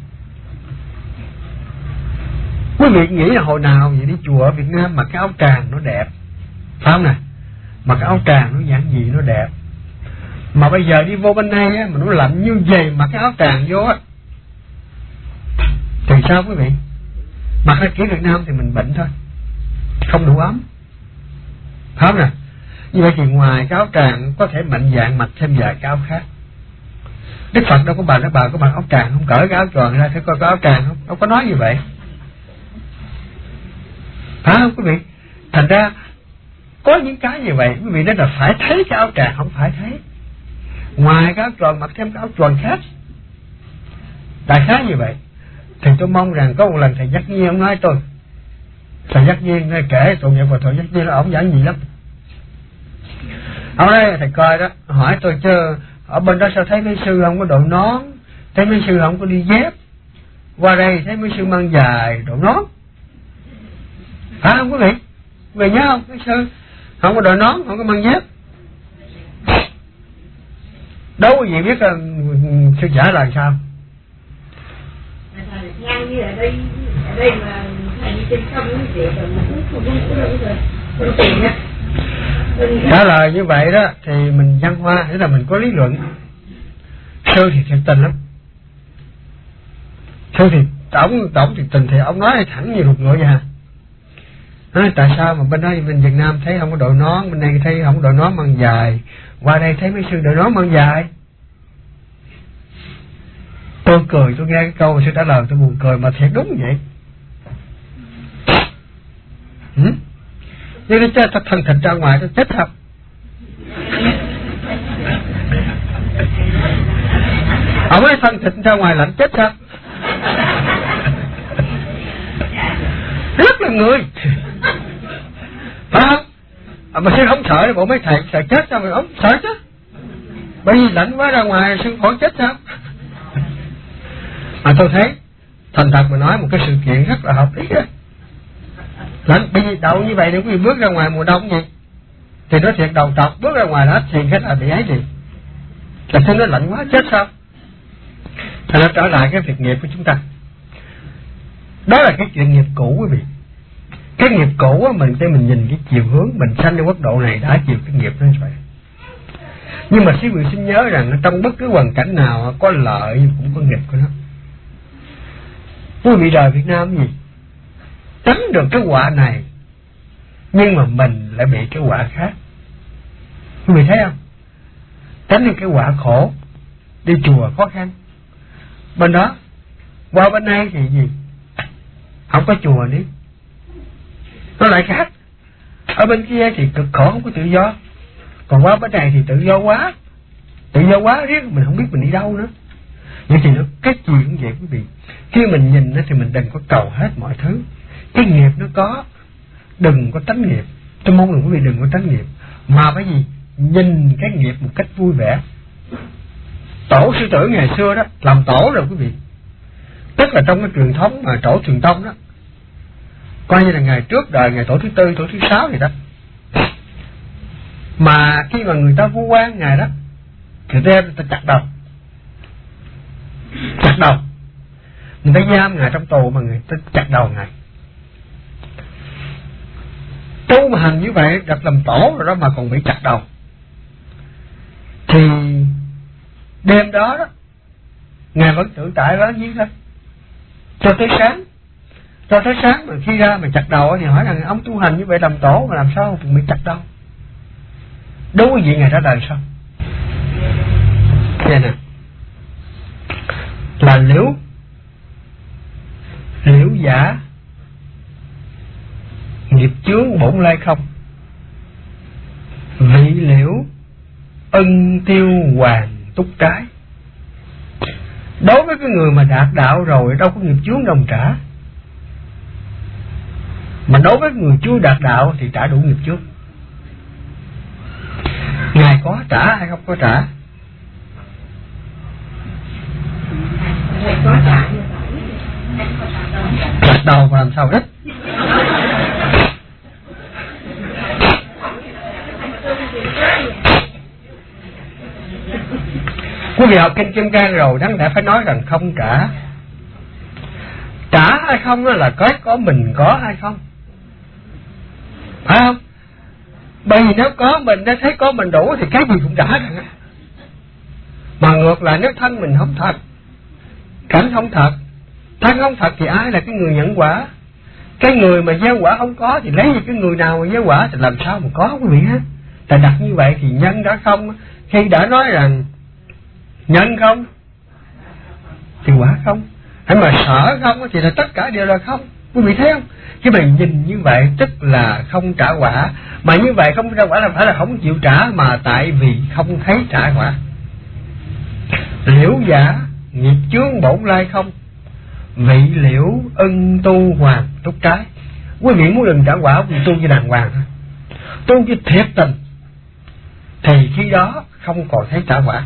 Quý vị nghĩ là hồi nào vậy đi chùa ở Việt Nam mặc cái áo tràng nó đẹp, phải không nè? Mặc cái áo tràng nó giản dị nó đẹp. Mà bây giờ đi vô bên đây á, mà nó lạnh như vậy mặc cái áo tràng vô á thì sao quý vị? Mặc cái kiểu Việt Nam thì mình bệnh thôi, không đủ ấm, phải không nè? Như vậy thì ngoài cái áo tràng có thể mạnh dạn mặc thêm vài cái áo khác. Đức Phật đâu có bà nói bà có mặc áo tràng không, cởi cái áo tròn ra thấy coi có áo tràng không, đâu có nói như vậy, phải không quý vị? Thành ra có những cái như vậy quý vị nói là phải thấy cái áo tràng, không phải thấy. Ngoài cái áo tròn mặc thêm cái áo tròn khác, đại khái như vậy. Thì tôi mong rằng có một lần thầy Giác Nhiên ông nói tôi, thầy Giác Nhiên nói kể tội nghiệp vào thầy Giác Nhiên là ông giảng gì lắm. Ông nói thầy coi đó, hỏi tôi chứ ở bên đó sao thấy mấy sư không có đội nón, thấy mấy sư không có đi dép, qua đây thấy mấy sư mang dài đội nón, phải không quý vị? Quý vị nhớ không? Mấy sư không có đội nón, không có mang dép. Đâu có gì biết sư trả lời sao? Ngang như ở đây mà thầy đi trên sông nó chuyện rồi mà không có tiền á. Trả lời như vậy đó thì mình văn hoa, tức là mình có lý luận. Sư thì thiệt tình lắm. Sư thì tổng thiệt tình thì ông nói thẳng như ruột ngựa vậy hả? Nói tại sao mà bên đó bên Việt Nam thấy không có đội nón, bên đây thấy không có đội nón mang dài, qua đây thấy mấy sư đội nón mang dài. Tôi cười, tôi nghe cái câu sư trả lời tôi buồn cười, mà thiệt đúng vậy. Nhưng nó chết thân thịt ra ngoài tôi chết thật. Ông ấy thân thịt ra ngoài lạnh chết thật. Rất là người, phải không? Mà sư không sợ bộ mấy thầy sợ chết sao mà ông sợ chứ? Bởi vì lạnh quá ra ngoài sư khỏi chết sao? Mà tôi thấy thành thật mà nói một cái sự kiện rất là hợp lý đó. Lạnh bởi vì đậu như vậy nếu quý vị bước ra ngoài mùa đông gì thì nó thiệt đầu tộc, bước ra ngoài hết thì hết là bị ấy gì, là thế nó lạnh quá chết sao? Thành ra trở lại cái việc nghiệp của chúng ta, đó là cái chuyện nghiệp cũ quý vị. Cái nghiệp cũ á, mình nhìn cái chiều hướng mình sanh trong quốc độ này đã chịu cái nghiệp đó như vậy. Nhưng mà quý vị xin nhớ rằng trong bất cứ hoàn cảnh nào có lợi cũng có nghiệp của nó. Quý vị đời Việt Nam gì tránh được cái quả này, nhưng mà mình lại bị cái quả khác. Quý vị thấy không? Tránh được cái quả khổ, đi chùa khó khăn, bên đó qua bên đây thì gì không có chùa đi, nó lại khác. Ở bên kia thì cực khổ không có tự do, còn qua bên này thì tự do quá riết mình không biết mình đi đâu nữa. Vậy thì nó cái gì cũng vậy quý vị. Khi mình nhìn thì mình đừng có cầu hết mọi thứ. Cái nghiệp nó có, đừng có tránh nghiệp. Tôi mong là quý vị đừng có tránh nghiệp, mà phải gì nhìn cái nghiệp một cách vui vẻ. Tổ sư tử ngày xưa đó làm tổ rồi quý vị, tức là trong cái truyền thống mà tổ truyền tông đó, coi như là ngày trước đời, ngày tổ thứ tư, tổ thứ sáu gì đó. Mà khi mà người ta vu oan ngài đó, người ta chặt đầu, người ta giam ngài trong tù mà người ta chặt đầu ngài. Tu mà hành như vậy đặt làm tổ rồi đó mà còn bị chặt đầu, thì đêm đó đó ngài vẫn tự tại đó như thôi cho tới sáng mà khi ra mà chặt đầu thì hỏi rằng ông tu hành như vậy làm tổ mà làm sao cũng bị chặt đầu. Đúng cái gì ngài ra đời sao? Vậy nè, là liễu giả nghiệp chướng bổn lai không, vị liễu ân tiêu hoàng túc trái. Đối với cái người mà đạt đạo rồi đâu có nghiệp chướng đồng trả, mà đối với người chưa đạt đạo thì trả đủ nghiệp chướng. Ngài có trả hay không có trả? Ngài có trả. Chặt đầu mà làm sao hết. Quý vị học kinh Kim Cang rồi đáng lẽ phải nói rằng không trả. Trả hay không đó là có mình có hay không, phải không? Bởi vì nếu có mình đã thấy có mình đủ thì cái gì cũng trả rồi. Mà ngược lại nếu thân mình không thật, cảnh không thật, thân không thật thì ai là cái người nhận quả? Cái người mà gieo quả không có thì lấy gì cái người nào mà gieo quả thì làm sao mà có quý vị hết. Tại đặt như vậy thì nhân đã không. Khi đã nói rằng nhân không thì quả không, hay mà sở không thì là tất cả đều là không. Quý vị thấy không? Khi mình nhìn như vậy tức là không trả quả. Mà như vậy không trả quả là phải là không chịu trả, mà tại vì không thấy trả quả. Liễu giả nghiệp chướng bổn lai không, vị liễu ân tu hoàng túc trái. Quý vị muốn đừng trả quả thì tu cho đàng hoàng thôi, tu cho thiệt tình, thì khi đó không còn thấy trả quả.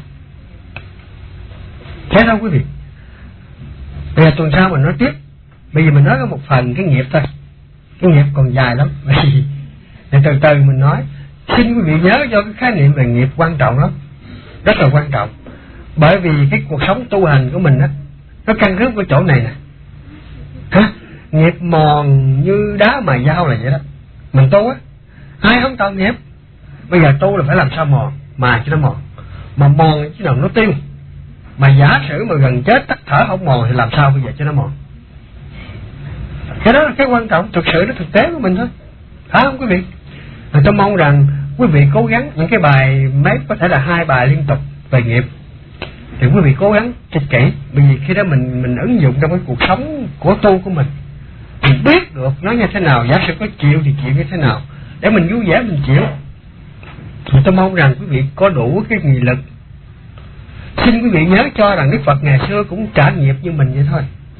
Thế đâu quý vị. Bây giờ tuần sau mình nói tiếp. Bây giờ mình nói có một phần cái nghiệp thôi, cái nghiệp còn dài lắm. Thì từ từ mình nói. Xin quý vị nhớ cho cái khái niệm về nghiệp quan trọng lắm, rất là quan trọng. Bởi vì cái cuộc sống tu hành của mình á, nó căn cứ cái chỗ này nè. Nghiệp mòn như đá mà dao là vậy đó. Mình tu á, ai không tạo nghiệp. Bây giờ tu là phải làm sao mòn, mà cho nó mòn. Mà mòn chứ nào nó tiêu. Mà giả sử mà gần chết tắt thở không mòn thì làm sao bây giờ cho nó mòn. Cái đó là cái quan trọng, thực sự nó thực tế của mình thôi, phải không quý vị? Tôi mong rằng quý vị cố gắng những cái bài mấy có thể là 2 bài liên tục về nghiệp thì quý vị cố gắng cho kỹ. Bởi vì khi đó mình ứng dụng trong cái cuộc sống của tu của mình biết được nó như thế nào. Giả sử có chịu thì chịu như thế nào để mình vui vẻ mình chịu. Thì tôi mong rằng quý vị có đủ cái nghị lực. Xin quý vị nhớ cho rằng Đức Phật ngày xưa cũng trả nghiệp như mình vậy thôi.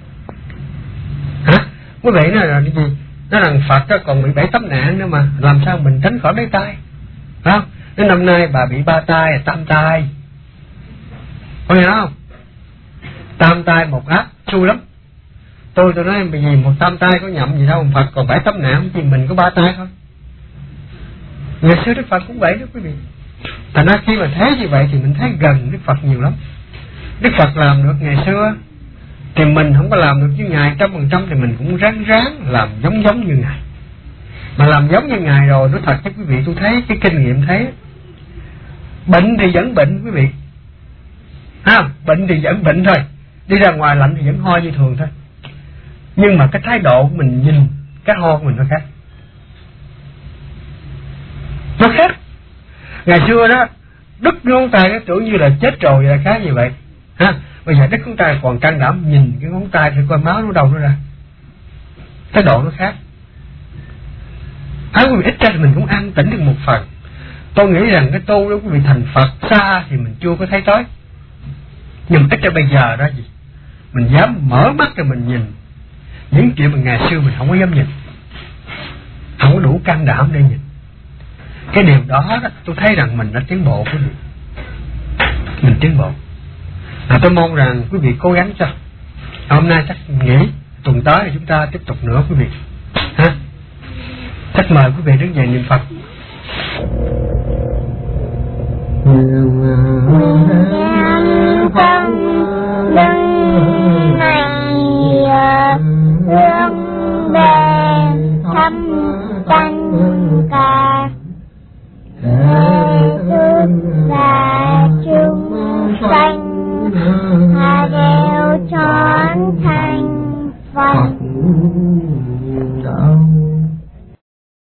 Quý vị nói là cái gì? Nói rằng Phật đó còn bị 7 tấm nạn nữa mà, làm sao mình tránh khỏi 7 tai, phải không? Đến năm nay bà bị 3 tai, 8 tai, có nghe không? 8 tai 1 ác, xui lắm. Tôi nói bởi vì 1 8 tai có nhậm gì đâu, Phật còn 7 tấm nạn, chỉ mình có 3 tai thôi. Ngày xưa Đức Phật cũng vậy đó quý vị. Thành ra khi mà thấy như vậy thì mình thấy gần Đức Phật nhiều lắm. Đức Phật làm được ngày xưa thì mình không có làm được với Ngài 100% thì mình cũng ráng làm giống như Ngài. Mà làm giống như Ngài rồi, nói thật với quý vị, tôi thấy cái kinh nghiệm thấy bệnh thì vẫn bệnh quý vị, bệnh thì vẫn bệnh thôi, đi ra ngoài lạnh thì vẫn ho như thường thôi. Nhưng mà cái thái độ của mình nhìn cái ho của mình nó khác. Nó khác. Ngày xưa đó đứt ngón tay nó tưởng như là chết rồi là khác như vậy. Bây giờ đứt ngón tay còn can đảm nhìn cái ngón tay thì coi máu nó đâu nó ra. Thái độ nó khác. quý vị ít ra thì mình cũng an tĩnh được một phần. Tôi nghĩ rằng cái tu đó quý vị thành Phật xa thì mình chưa có thấy tới, nhưng ít ra bây giờ đó gì mình dám mở mắt rồi mình nhìn những chuyện mà ngày xưa mình không có dám nhìn, không có đủ can đảm để nhìn. Cái điều đó, tôi thấy rằng mình đã tiến bộ quý vị, mình tiến bộ. Tôi mong rằng quý vị cố gắng cho. Hôm nay chắc nghỉ, tuần tới thì chúng ta tiếp tục nữa quý vị ha. Chắc mời quý vị đứng dậy niệm Phật.